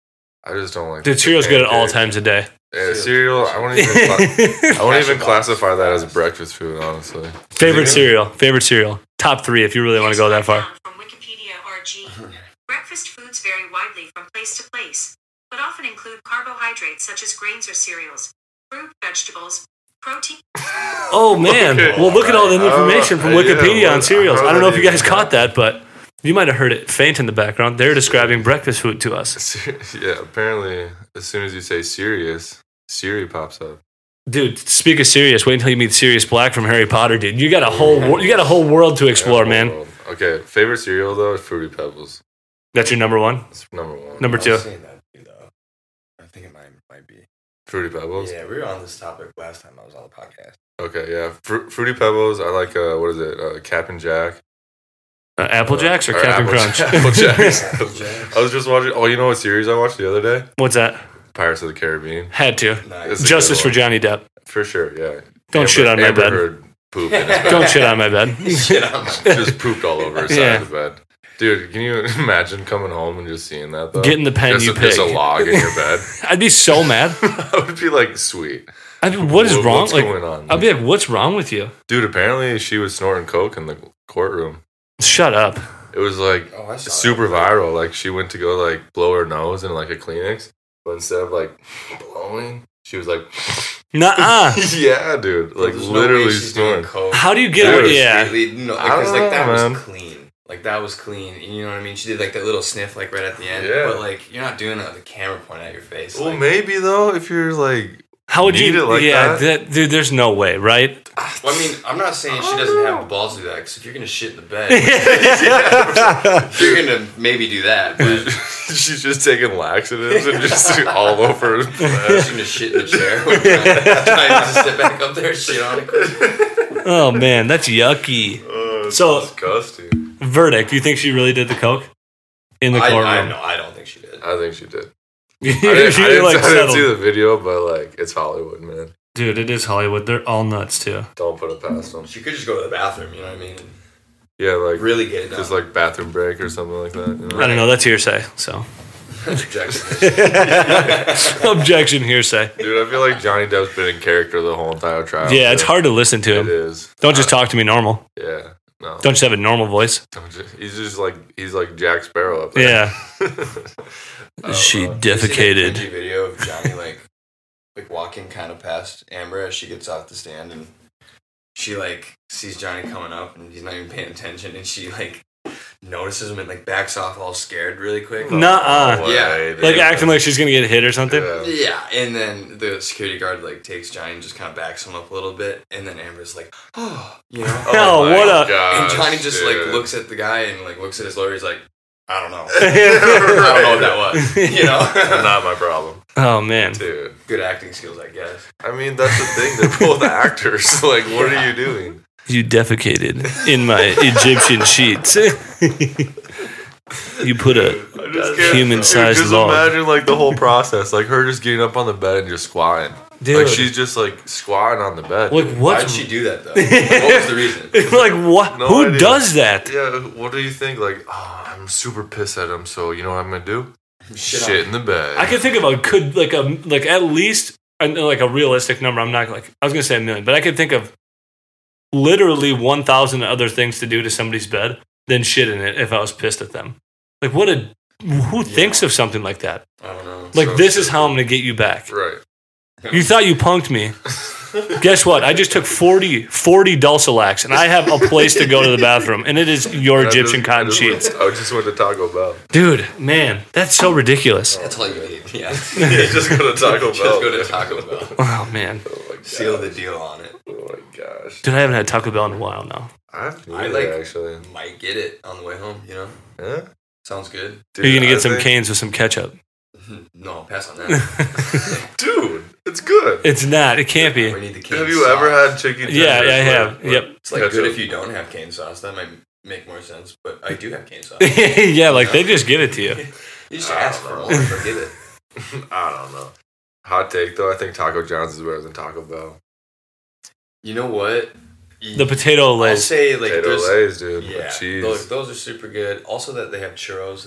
B: I just don't like.
A: Dude, cereal's good at all
B: pancakes.
A: times of day.
B: Yeah, cereal. I wouldn't even. Cla- I wouldn't even classify that as breakfast food, honestly.
A: Favorite cereal. Favorite cereal. Top three, if you really want to go that far.
D: From Wikipedia R G. Breakfast foods vary widely from place to place, but often include carbohydrates such as grains or cereals, fruit, vegetables, protein.
A: Oh, man.
B: Okay.
A: Well, look at all the information from
B: Uh, yeah,
A: Wikipedia
B: what-
A: on cereals.
B: how
A: I don't know if
B: did
A: you
B: I
A: guys
B: even
A: caught
B: know?
A: that, but you might have heard it faint in the background. They're describing breakfast food to us.
B: Yeah, apparently, as soon as you say serious, Siri pops up.
A: Dude, speak of Sirius. Wait until you meet Sirius Black from Harry Potter, dude. You got a whole wor- you got a whole world to explore,
B: Yeah,
A: man.
B: world. Okay, favorite cereal though is Fruity Pebbles.
A: That's your number one.
B: That's number one.
A: Number
C: I
A: two.
C: was saying that too, though. I think it might might be.
B: Fruity Pebbles.
C: Yeah, we were on this topic last time I was on the podcast.
B: Okay, yeah. Fru- Fruity Pebbles. I like. Uh, what is it? Uh, Cap'n Jack.
A: Uh, Apple Jacks or,
B: Or
A: Captain
B: Apple-
A: Crunch?
B: Apple Jacks.
C: Apple Jacks.
B: I was just watching. Oh, you know what series I watched the other day?
A: What's that?
B: Pirates of the Caribbean.
A: Had to.
C: Nice.
B: It's a
A: Justice
B: good
A: for
B: one.
A: Johnny Depp.
B: For sure, yeah.
A: Don't
B: Amber-
A: shit on my
B: Amber
A: bed.
B: Heard poop in his bed.
A: Don't shit on my bed.
C: Shit on my-
B: Just pooped all over his side
A: Yeah.
B: of the bed. Dude, can you imagine coming home and just seeing that, though?
A: Get in the pen,
B: just
A: you
B: a, just a
A: pig.
B: log in your bed.
A: I'd be so mad.
B: I would be like, sweet.
A: I mean, what is
B: What-
A: wrong?
B: what's
A: like,
B: going on?
A: I'd be like, what's wrong with you?
B: Dude, apparently she was snorting coke in the courtroom.
A: Shut up.
B: It was like
C: Oh, I saw
B: super
C: that.
B: viral. Like she went to go like blow her nose in like a Kleenex, but instead of like blowing, she was like,
A: Nuh-uh.
B: yeah, dude, like
C: There's no way
B: literally
C: she's doing
B: snoring.
C: coke.
A: How do you get
B: Dude,
A: it? Yeah.
C: Completely- No,
B: I
C: because
B: don't
C: like that
B: know,
C: was
B: man.
C: clean. Like that was clean. You know what I mean? She did like that little sniff like right at the end.
B: Yeah.
C: But like you're not doing it with the camera pointing at your face.
B: Well,
C: like,
B: maybe though, if you're like,
A: How would
B: Need
A: you?
B: it like
A: yeah,
B: that?
A: dude. There's no way, right?
C: Well, I mean, I'm not saying she doesn't have the balls to do that. Because if you're gonna shit in the bed, you're gonna maybe do that. But
B: she's just taking laxatives and just all over her bed.
C: she's gonna shit in the chair. Trying to sit back up there, and shit on it.
A: Oh man, that's yucky.
B: Oh, it's
A: So-
B: disgusting.
A: Verdict. Do you think she really did the coke in the
C: I,
A: courtroom?
C: I, no, I don't think she did.
B: I think she did.
A: You're
B: I didn't, I didn't,
A: like
B: I didn't see
A: settled.
B: the video, but like, it's Hollywood, man.
A: Dude, it is Hollywood. They're all nuts too.
B: Don't put it past them.
C: She could just go to the bathroom. You know what I mean? And
B: Yeah, like
C: really get it done.
B: just like bathroom break or something like that. You know?
A: I don't know. That's hearsay. So
C: Objection.
A: objection, hearsay.
B: Dude, I feel like Johnny Depp's been in character the whole entire trial.
A: Yeah, it's
B: too.
A: hard to listen to
B: It
A: him.
B: is.
A: Don't just talk to me normal.
B: Yeah, no.
A: Don't just have a normal voice.
B: Don't just, he's just like he's like Jack Sparrow up there.
A: Yeah. She
C: Did you see that
A: defecated.
C: cringy video of Johnny like like walking kind of past Amber as she gets off the stand, and she like sees Johnny coming up and he's not even paying attention, and she like notices him and like backs off all scared really quick.
A: Nuh-uh.
B: No way,
C: Yeah.
B: dude.
A: Like acting like she's gonna get hit or something.
B: Yeah.
C: Yeah, and then the security guard like takes Johnny and just kind of backs him up a little bit, and then Amber's like, oh, you know.
A: Oh,
B: my
A: what a-
C: And
B: gosh,
C: Johnny just
B: dude.
C: like looks at the guy and like looks at his lawyer. He's like, I don't know. I don't know what that was. You know.
B: Not my problem,
A: Oh man.
B: dude.
C: Good acting skills, I guess.
B: I mean, that's the thing. They're both actors. Like, what are you doing?
A: You defecated in my Egyptian sheets. You put a
B: I just can't-
A: human-sized
B: dude, just
A: log.
B: imagine like the whole process, like her just getting up on the bed and just squatting.
A: Dude.
B: Like she's just like squatting on the bed.
A: like
C: Why'd
A: what?
C: she do that though? Like, what was the reason?
A: like what?
B: No
A: Who
B: idea.
A: does that?
B: Yeah, what do you think? Like, oh, I'm super pissed at him, so you know what I'm gonna do?
C: Shit
B: Shit,
C: on-
B: in the bed.
A: I could think of a could like a like at least a, like a realistic number. I'm not like I was gonna say a million, but I could think of literally one thousand other things to do to somebody's bed than shit in it if I was pissed at them. Like what a who thinks of something like that?
C: I don't know.
A: Like
B: So
A: this is
B: stupid.
A: how I'm gonna get you back.
B: Right.
A: You thought you punked me. Guess what? I just took forty, forty Dulcolax, and I have a place to go to the bathroom, and it is your
B: I
A: Egyptian
B: just-
A: cotton
B: I just
A: sheets.
B: Went, I just went to Taco Bell.
A: Dude, man, that's so ridiculous.
C: That's all you need. Yeah.
B: just go to Taco Bell.
C: Just go to Taco Bell.
A: Oh, man.
B: Oh my gosh.
C: Seal the deal on it.
B: Oh my gosh.
A: Dude, I haven't had Taco Bell in a while now.
B: I've
C: I
B: I
C: like-
B: like actually.
C: Might get it on the way home. You know.
B: Yeah.
C: Sounds good.
B: Dude,
A: Are you going to
B: I
A: get some
B: think-
A: canes with some ketchup?
C: No, pass on that.
B: Dude, it's good.
A: It's not. It can't
C: We
A: be.
C: need the cane
B: Have you
C: sauce.
B: ever had chicken tenders?
A: Yeah, yeah, I
B: with-
A: have.
B: with
A: Yep.
C: It's like
B: ketchup?
C: good if you don't have cane sauce. That might make more sense. But I do have cane sauce.
A: Yeah, like they just give it to you.
C: You just ask for more. Forget it.
B: I don't know. Hot take though, I think Taco John's is better than Taco Bell.
C: You know what?
A: The potato
C: I'll
A: lays.
C: say like
B: Potato
C: there's
B: Lays, dude.
C: yeah,
B: With cheese.
C: those, those are super good. Also, that they have churros there.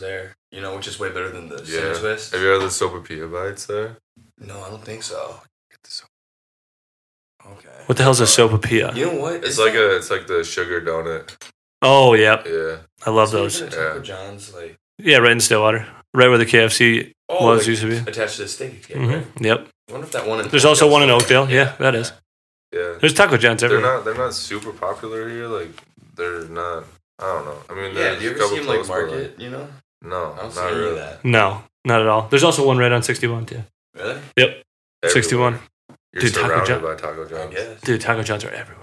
C: You know, which is way better than the
B: Yeah.
C: cinnamon twist.
B: Have you had the sopapilla bites there?
C: No, I don't think so. Get the soap. Okay.
A: What the hell's a sopapilla?
C: You know what?
B: It's
C: Is
B: like
C: that-
B: a it's like the sugar donut.
A: Oh, yep.
B: Yeah.
A: I love
C: so
A: those.
C: even at Taco
B: Yeah.
C: John's, like
A: Yeah, right in Stillwater. Right where the K F C
C: oh,
A: was
C: like,
A: used to be.
C: attached to the steak. Yeah,
A: hmm
C: right?
A: Yep.
C: I wonder if that one. In
A: There's also one in
C: Oakdale's
A: Oakdale. Yeah, that is.
B: Yeah.
A: There's Taco John's
B: They're
A: everywhere.
B: not they're not super popular here. Like they're not. I don't know. I mean,
C: Yeah,
B: there's
C: do you
B: a
C: ever
B: couple
C: see them like
B: close, but,
C: market? You know,
B: No,
C: I don't see
B: not
C: any
B: really.
C: of that.
A: No, not at all. There's also one right on sixty-one, too.
C: Really?
A: Yep. sixty-one.
B: You're
A: Dude, Taco
B: surrounded
A: John-
B: by Taco
C: I
B: John's.
C: guess.
A: Dude, Taco John's are everywhere.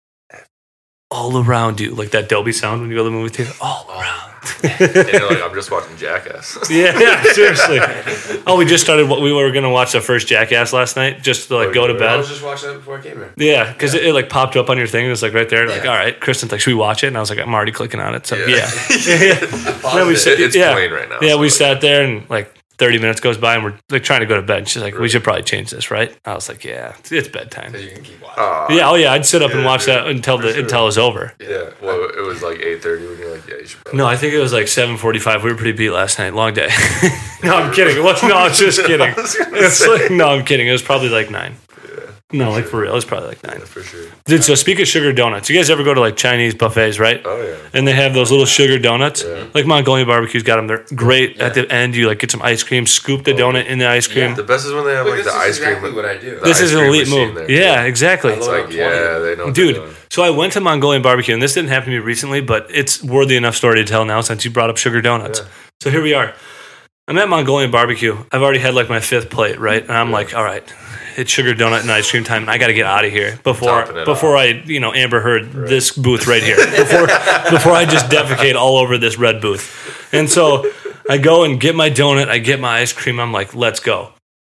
A: All around you. Like that Dolby sound when you go to the movie theater. All around.
B: And you're like, I'm just watching Jackass.
A: Yeah, yeah, seriously. Oh, we just started. What we were gonna watch the first Jackass last night, just to like
B: Oh,
A: go to
B: you
C: I
A: bed.
C: was just watching that before I came here.
A: Yeah, because it, it like popped up on your thing. It was like right there. Like,
C: Yeah.
A: all right, Kristen's like, should we watch it? And I was like, I'm already clicking on it. So yeah,
B: Yeah.
A: yeah. Then we
C: Paused
A: said-
C: it.
B: It's
A: Yeah.
B: playing right now.
A: Yeah,
B: so
A: we
B: like-
A: sat there and like thirty minutes goes by and we're like trying to go to bed. And she's like, we should probably change this, right? I was like, yeah, it's, it's bedtime.
C: So you can keep watching.
B: Ah,
A: Yeah, oh yeah, I'd sit up and
B: yeah,
A: watch
B: dude,
A: that until
B: for
A: the
B: sure.
A: until it was over.
B: Yeah. Well, it was like eight thirty when you're like, yeah, you should. Probably.
A: No, I think it was like seven forty-five. We were pretty beat last night. Long day. No, I'm kidding. It wasn't. No, I was just kidding. It's like, no, I'm kidding. It was probably like nine. No, like for real, it was probably like nine.
B: Yeah, for sure.
A: Dude, so speak of sugar donuts. You guys ever go to like Chinese buffets, right?
B: Oh yeah.
A: And they have those little sugar donuts.
B: Yeah.
A: Like Mongolian barbecue's got them. They're great. At the end, you like get some ice cream, scoop the donut in the ice cream.
B: The best is when they have
C: Look,
B: like
C: this
B: the
C: is
B: ice cream.
C: exactly what I do.
B: the
A: This
B: ice
A: is an
B: cream
A: elite
B: machine
A: move.
B: there,
A: Yeah,
B: too.
A: exactly.
B: It's
C: love
B: like,
C: it.
B: yeah, they know what
A: Dude,
B: they're doing.
A: so I went to Mongolian barbecue, and this didn't happen to me recently, but it's worthy enough story to tell now since you brought up sugar donuts.
B: Yeah.
A: So here we are. I'm at Mongolian barbecue. I've already had like my fifth plate, right? And I'm like, all right, it's sugar donut and ice cream time. I got to get out of here before
B: Topping it
A: before I, you know, Amber Heard this booth right here. Before before I just defecate all over this red booth. And so I go and get my donut. I get my ice cream. I'm like, let's go.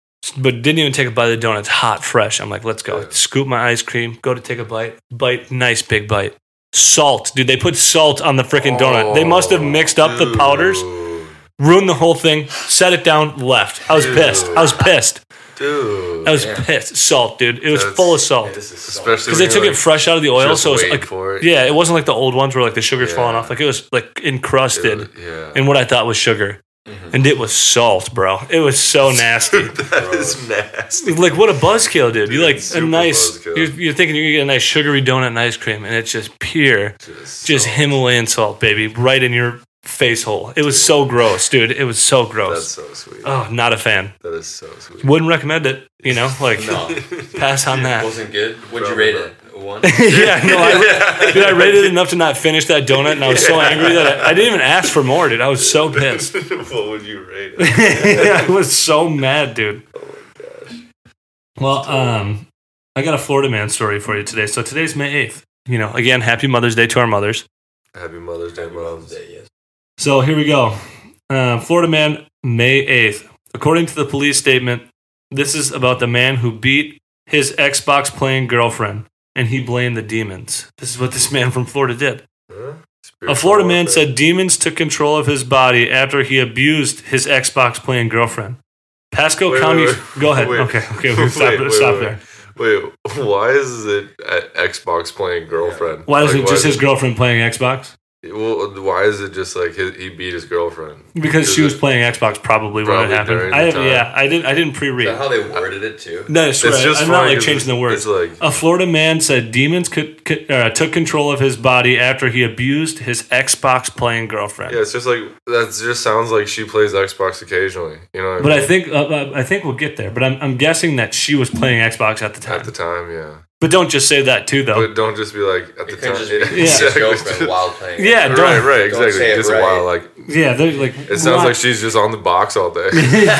A: But didn't even take a bite of the donut. It's hot, fresh. I'm like, let's go.
B: Yeah.
A: Scoop my ice cream. Go to take a bite. Bite, nice big bite. Salt, dude. They put salt on the freaking donut. They must have mixed up the powders.
B: Dude.
A: Ruined the whole thing, set it down, left. I was
B: Dude.
A: pissed. I was pissed.
B: Dude.
A: I was
C: Yeah.
A: pissed. Salt, dude. It was
B: That's-
A: full of salt.
C: Yeah, this is so
B: Especially
A: Because they
B: when
A: took
B: you're,
A: it fresh out of the oil,
B: just
A: so it's
B: waiting
A: like,
B: for it.
A: yeah, it wasn't like the old ones where like the sugar's
B: Yeah.
A: falling off. Like it was like encrusted
B: like, yeah.
A: in what I thought was sugar,
C: Mhm.
A: and it was salt, bro. It was so nasty.
B: That is nasty.
A: Like what a buzzkill, dude. You
B: Dude,
A: like a
B: super
A: nice.
B: buzzkill.
A: You're, you're thinking you're gonna get a nice sugary donut and ice cream, and it's just pure,
B: Just,
A: just
B: salt.
A: Himalayan salt, baby, right in your face hole. It was so gross, dude. It was so
B: That's
A: gross.
B: so sweet.
A: Oh, not a fan.
B: That is so sweet.
A: Wouldn't recommend it. You know, like
C: No,
A: pass on that.
C: wasn't good. What'd you
B: Probably
C: rate
B: not.
C: it? A one?
A: Yeah, no, I, dude, I rated it enough to not finish that donut, and I was so angry that I, I didn't even ask for more, dude. I was so pissed.
B: What would you rate it?
A: I was so mad, dude.
B: Oh my gosh.
A: Well, um, I got a Florida man story for you today. So today's May eighth. You know, again, happy Mother's Day to our mothers.
B: Happy Mother's Day, moms.
C: Yes.
A: So here we go. Uh, Florida man, May eighth. According to the police statement, this is about the man who beat his Xbox playing girlfriend, and he blamed the demons. This is what this man from Florida did.
B: Huh?
A: A
B: Spiritual
A: Florida man
B: warfare.
A: said demons took control of his body after he abused his Xbox playing girlfriend. Pasco
B: Wait,
A: County.
B: wait, wait.
A: Go ahead.
B: Wait.
A: Okay, okay, we'll stop,
B: Wait, wait,
A: stop
B: wait.
A: there.
B: Wait, why is it at Xbox playing girlfriend?
A: Why is
B: Like,
A: it just his
B: is
A: girlfriend playing Xbox?
B: Well, why is it just like his, he beat his girlfriend?
A: Because
B: Is
A: she was
B: it-
A: playing Xbox probably, when
B: Probably
A: it happened.
B: during
A: I
B: the
A: have,
B: time.
A: yeah, I didn't. I didn't
C: Is
A: pre-read.
C: that how they worded it too?
A: No, I swear,
B: It's just
A: I'm not
B: funny
A: like
B: 'cause
A: changing the words.
B: It's like
A: A Florida man said demons could, could, uh, took control of his body after he abused his Xbox playing girlfriend.
B: yeah, it's just like that. Just sounds like she plays Xbox occasionally. You know what I
A: But
B: mean?
A: I think uh, uh, I think we'll get there. But I'm, I'm guessing that she was playing Xbox at the time.
B: at the time, yeah.
A: But don't just say that too, though.
B: But don't just be like at the
C: It could
B: time.
C: just be
B: Yeah,
C: his
B: exactly.
C: girlfriend while playing.
A: Yeah,
C: it.
A: don't-
B: right, right,
C: don't
B: exactly.
C: say it
B: Just
C: right.
B: a while, like
A: yeah, they're like.
B: it sounds like she's just on the box all day.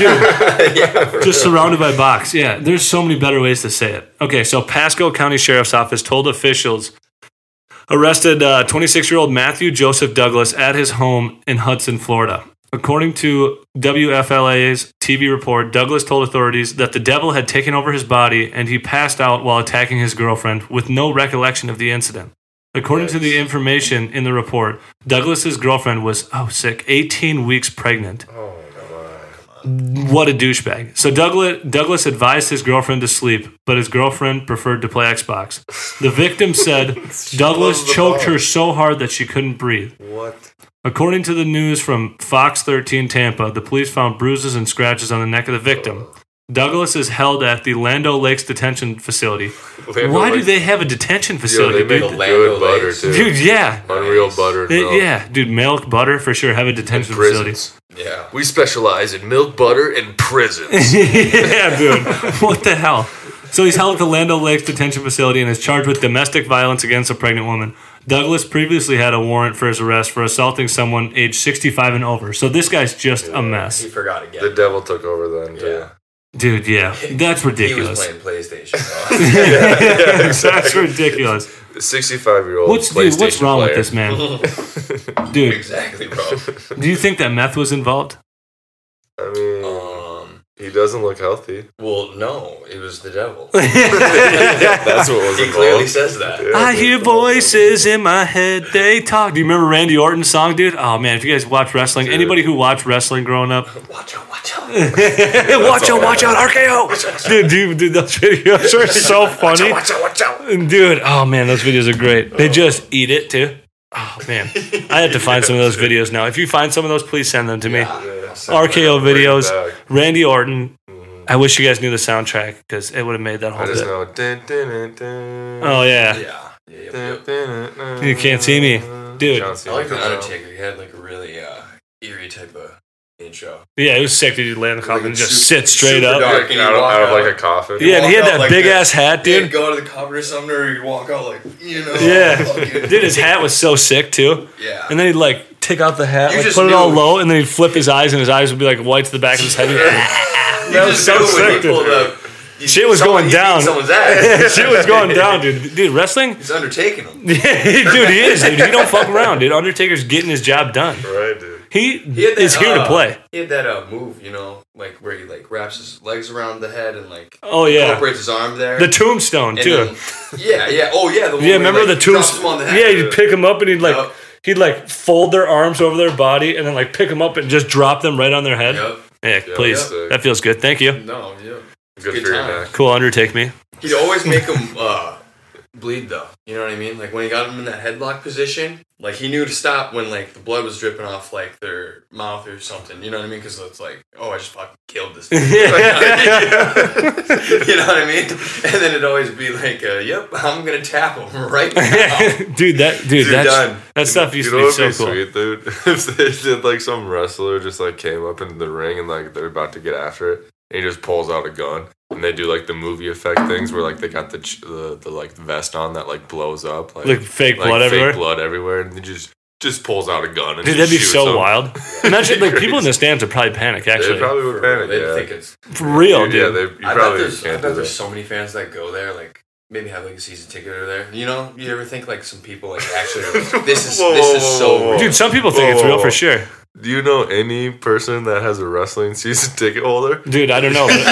A: Dude, just surrounded by box. Yeah, there's so many better ways to say it. Okay, so Pasco County Sheriff's Office told officials arrested uh, twenty-six-year-old Matthew Joseph Douglas at his home in Hudson, Florida. According to W F L A's T V report, Douglas told authorities that the devil had taken over his body and he passed out while attacking his girlfriend with no recollection of the incident. According to the information in the report, Douglas's girlfriend was, oh, sick, eighteen weeks pregnant.
B: Oh, come on.
A: What a douchebag. So Douglas, Douglas advised his girlfriend to sleep, but his girlfriend preferred to play Xbox. The victim said Douglas choked her so hard that she couldn't breathe.
B: What?
A: According to the news from Fox thirteen Tampa, the police found bruises and scratches on the neck of the victim. Douglas is held at the Lando Lakes Detention Facility.
B: Lando
A: Why do
B: Lakes-
A: they have a detention
B: Yo,
A: facility,
B: they make
A: dude?
C: Lando
B: good butter
C: Lakes.
B: too.
A: Dude, yeah.
B: Unreal
C: Nice.
B: butter. And
A: It-
B: milk.
A: yeah, dude, milk, butter, for sure. Have a detention
B: And
A: facility.
B: prisons.
C: Yeah.
B: We specialize in milk, butter, and prisons.
A: Yeah, dude. What the hell? So he's held at the Lando Lakes Detention Facility and is charged with domestic violence against a pregnant woman. Douglas previously had a warrant for his arrest for assaulting someone aged sixty-five and over. So this guy's just a mess.
C: He forgot again.
B: The devil took over then too.
C: Yeah.
A: Dude, yeah. That's
C: He was
A: ridiculous.
C: playing PlayStation. though.
A: That's ridiculous.
B: sixty-five-year-old
A: What's, dude, what's
B: PlayStation
A: wrong
B: player.
A: with this man? Dude,
C: exactly, bro.
A: do you think that meth was involved?
B: I mean,
C: Um.
B: he doesn't look healthy.
C: Well, no, it was the devil.
B: That's what was
C: He
B: involved.
C: clearly says that.
B: Yeah,
A: I
B: dude.
A: hear voices in my head, they talk. Do you remember Randy Orton's song, dude? Oh, man, if you guys watch wrestling,
B: Dude.
A: anybody who watched wrestling growing up,
C: Watch out! Watch out!
A: watch out, watch out, R K O! Dude, dude, dude, those videos are so funny.
C: Watch out! Watch out!
A: Dude, oh, man, those videos are great. They just eat it, too. Oh, man. I have to find some of those videos now. If you find some of those, please send them to me.
B: Yeah,
A: R K O
B: bring it
A: videos,
B: back.
A: Randy Orton. I wish you guys knew the soundtrack because it would have made that
B: I
A: whole
B: just
A: bit.
B: know. Dun, dun, dun, dun.
A: Oh, yeah.
C: Yeah. Yeah. yeah,
B: Dun,
C: yeah.
B: dun, dun,
A: You can't see me. Dude.
B: John
C: I
B: Cena
C: like the
B: comes out.
C: Undertaker. He had like a really uh, eerie type of intro.
A: Yeah, it was sick that you land the coffin
C: Like
A: and just
C: super-
A: sit straight
C: super
A: up.
C: dark.
B: Like,
C: And you
B: out, of,
C: walk
B: out of
C: out.
B: like a coffin.
A: Yeah, and he had
C: walk out
A: that
C: like
A: big
C: this.
A: ass hat,
C: Yeah,
A: dude.
C: go to the cover or something, or you walk out like you know.
A: Yeah.
C: fucking-
A: Dude, his hat was so sick, too.
C: Yeah.
A: And then he'd like take out the hat,
C: You
A: like,
C: just
A: put it all
C: knew.
A: low, and then he'd flip his eyes, and his eyes would be like white to the back of his head.
C: you
A: That was
C: just
A: so
C: knew when
A: sick,
C: he pulled
A: dude.
C: up. you-
A: Shit was
C: someone-
A: going
C: he beat
A: down.
C: Someone's ass.
A: Shit was going down, dude. Dude, wrestling?
C: He's undertaking him.
A: Dude, he is, dude. He don't fuck around, dude. Undertaker's getting his job done.
B: Right, dude.
A: He,
C: He had that,
A: is here to
C: uh,
A: play.
C: He had that uh, move, you know, like where he like wraps his legs around the head and like
A: Oh, yeah.
C: incorporates his arm there.
A: The tombstone,
C: And
A: too.
C: then- yeah, yeah. Oh, yeah. The one
A: Yeah,
C: where he,
A: remember
C: like,
A: the
C: drops
A: tombstone?
C: him on the head.
A: Yeah, you'd pick him up and he'd like
C: Yup.
A: he'd like fold their arms over their body and then like pick them up and just drop them right on their head.
C: Yep.
A: Yeah,
B: Yeah,
A: please.
B: yeah.
A: That feels good. Thank you.
C: No, yeah.
B: Good,
C: Good
B: for your
C: time.
B: neck.
A: Cool, undertake me.
C: He'd always make him uh, bleed though. You know what I mean? Like when he got him in that headlock position, like he knew to stop when like the blood was dripping off like their mouth or something. You know what I mean? Because it's like, oh, I just fucking killed this. Dude. You know what I mean? And then it'd always be like, uh, yep, I'm gonna tap him right now.
A: dude, that dude,
C: Dude,
A: that's,
C: done.
A: that stuff used
B: You
A: to
B: know
A: be so
B: what'd be
A: cool.
B: sweet, dude? If they did like some wrestler just like came up into the ring and like they're about to get after it, and he just pulls out a gun, and they do like the movie effect things where like they got the ch- the, the like vest on that like blows up, like,
A: Like fake
B: like,
A: blood
B: fake
A: everywhere.
B: blood everywhere, and he just just pulls out a gun. And
A: Dude,
B: just
A: that'd be
B: shoots
A: so
B: them.
A: wild. Imagine like people in the stands would probably panic.
B: They
A: Actually,
B: probably would panic.
C: They
B: Yeah,
C: think it's.
A: for real,
B: Dude,
A: dude.
B: yeah, they, you
C: I bet
B: probably
C: there's, I
B: can't
C: bet
B: do
C: there's
B: that.
C: so many fans that go there, like maybe have like a season ticket or there. You know, you ever think like some people like actually like, this is
B: Whoa,
C: this
B: whoa,
C: is
B: whoa,
C: so
B: whoa.
C: real.
A: Dude, some people think
B: Whoa,
A: it's real
B: whoa,
A: for
B: whoa.
A: sure.
B: Do you know any person that has a wrestling season ticket holder?
A: Dude, I don't know. But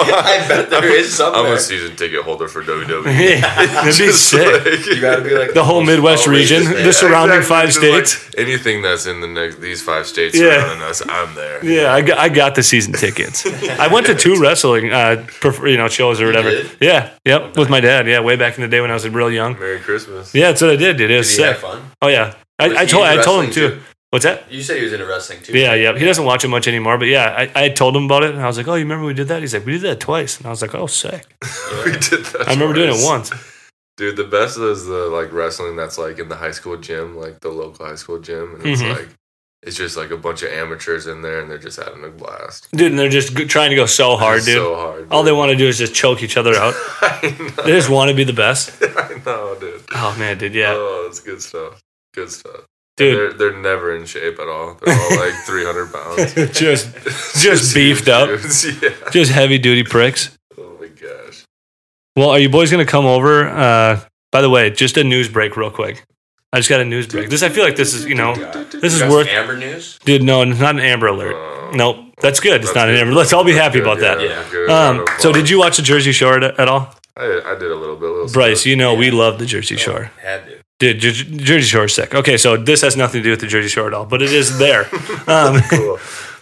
C: I bet there is some
B: I'm
C: there.
B: a season ticket holder for W W E.
A: yeah, that'd be
B: Just
A: sick.
B: like-
C: You gotta be like
A: The whole Midwest
C: outrageous
A: region,
C: fan.
A: the surrounding
B: Exactly,
A: five
B: just
A: states.
B: like anything that's in the next these five states
A: Yeah.
B: surrounding us, I'm there.
A: Yeah, I got, I got the season tickets. I went to two wrestling, uh, perf- you know, shows or whatever.
C: did?
A: Yeah, yep, with my dad. Yeah, way back in the day when I was real young.
B: Merry Christmas.
A: Yeah, that's what I did, dude. It was
C: Did he
A: sick.
C: have fun?
A: Oh yeah, I,
C: Was
A: I
C: he
A: told I
C: into
A: told him
C: wrestling,
A: too.
C: too?
A: What's that?
C: You said he was into wrestling too.
A: Yeah,
C: right?
A: yeah. He doesn't watch it much anymore, but yeah, I, I told him about it, and I was like, "Oh, you remember we did that?" He's like, "We did that twice," and I was like, "Oh, sick."
B: We did that.
A: I remember doing it
B: twice.
A: once.
B: Dude, the best is the like wrestling that's like in the high school gym, like the local high school gym, and it's
A: Mhm.
B: like it's just like a bunch of amateurs in there, and they're just having a blast.
A: Dude, and they're just g- trying to go so hard,
B: It's
A: dude.
B: So hard.
A: All they
B: dude.
A: want to do is just choke each other out.
B: I know.
A: They just want to be the best.
B: I know, dude.
A: Oh man, dude, yeah,
B: Oh, it's good stuff. Good stuff.
A: dude,
B: They're they're never in shape at all. They're all like three hundred pounds.
A: just just beefed up,
B: Dudes, yeah.
A: just heavy duty pricks.
B: Oh my gosh.
A: Well, are you boys gonna come over? Uh, by the way, just a news break, real quick. I just got a news break. This I feel like this is you know this is
C: You got
A: worth.
C: some Amber news.
A: Dude, no, it's not an Amber Alert.
B: Oh.
A: Nope, that's good. It's
B: That's
A: not an
B: good.
A: Amber. Let's all be
B: That's
A: happy
B: good,
A: about that.
C: Yeah.
B: good.
A: Um, so did you watch the Jersey Shore at, at all?
B: I, I did a little bit. A little
A: Bryce,
B: stuff.
A: you know we love the Jersey Shore.
C: Had to.
A: Dude, Jer- Jersey Shore is sick. Okay, so this has nothing to do with the Jersey Shore at all, but it is there. Um,
B: Cool.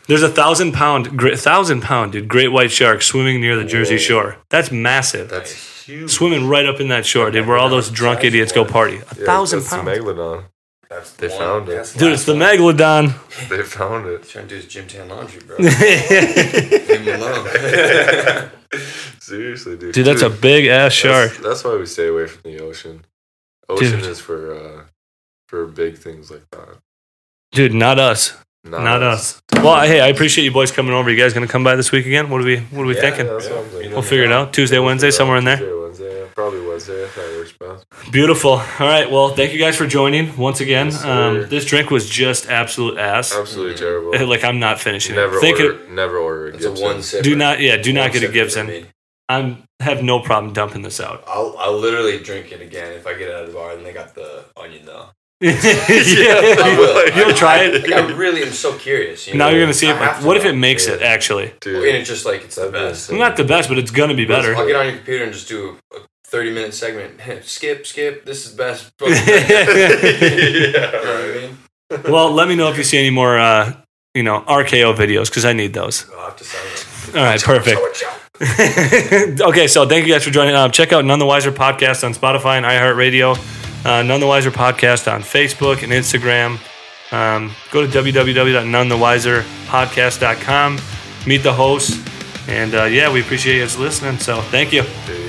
A: There's a thousand pound, gre- thousand pound, dude, great white shark swimming near the Jersey
E: Whoa.
A: Shore. That's massive.
E: That's huge.
A: Swimming right up in that shore, dude, where all those drunk idiots go party. A
B: Yeah,
A: thousand
B: that's
A: pounds.
B: the Megalodon.
C: That's
B: They
C: the
B: found
C: one.
B: it.
C: That's the
A: Dude, it's
C: last
A: the
C: one.
A: Megalodon.
B: They found it.
C: Trying to do his gym tan laundry, bro. Leave him alone.
B: Seriously, dude.
A: Dude, that's a big ass shark.
B: That's, that's why we stay away from the ocean. Ocean
A: Dude.
B: is for uh, for big things like that.
A: Dude, not us. Not us. Well, hey, I appreciate you boys coming over. You guys gonna come by this week again? What are we What are we
E: Yeah,
A: thinking?
B: Yeah, that's what I'm
E: You
B: thinking.
E: know,
A: We'll figure it out. Tuesday,
B: We'll
A: Wednesday,
B: figure it
A: somewhere
B: out.
A: in there.
B: Tuesday, Wednesday, yeah. Probably Wednesday if that works best.
A: Beautiful. All right. Well, thank you guys for joining once again.
B: Yes, sir.
A: Um, this drink was just absolute ass.
B: Absolutely
C: Mhm.
B: terrible.
A: Like I'm not finishing
B: Never
A: it. Think
B: order.
A: it,
B: Never order a
C: It's a
B: Gibson.
C: one sip.
A: do not. Yeah. Do not get a Gibson. I have no problem dumping this out.
C: I'll I'll literally drink it again if I get it at a bar and they got the onion though.
A: yeah.
C: I will.
A: You'll try it.
C: Like, I really am so curious. You
A: Now
C: know?
A: you're gonna see
C: I
A: it.
C: have to
A: What if
C: know.
A: it makes
B: Yeah.
A: it actually?
B: Dude,
C: And it's just like it's the
B: that'd be
C: best.
B: insane.
A: Not the best, but it's gonna be better.
C: I'll get on your computer and just do a thirty minute segment. skip, skip. This is best. you know what I mean?
A: Well, let me know if you see any more, uh, you know, R K O videos because I need those.
C: I'll have to sign it.
A: All right, perfect. Okay, so thank you guys for joining. Um, check out None the Wiser podcast on Spotify and iHeartRadio. Uh, None the Wiser podcast on Facebook and Instagram. Um, go to w w w dot none the wiser podcast dot com. Meet the hosts. And uh, yeah, we appreciate you guys listening. So thank you.
B: Dude,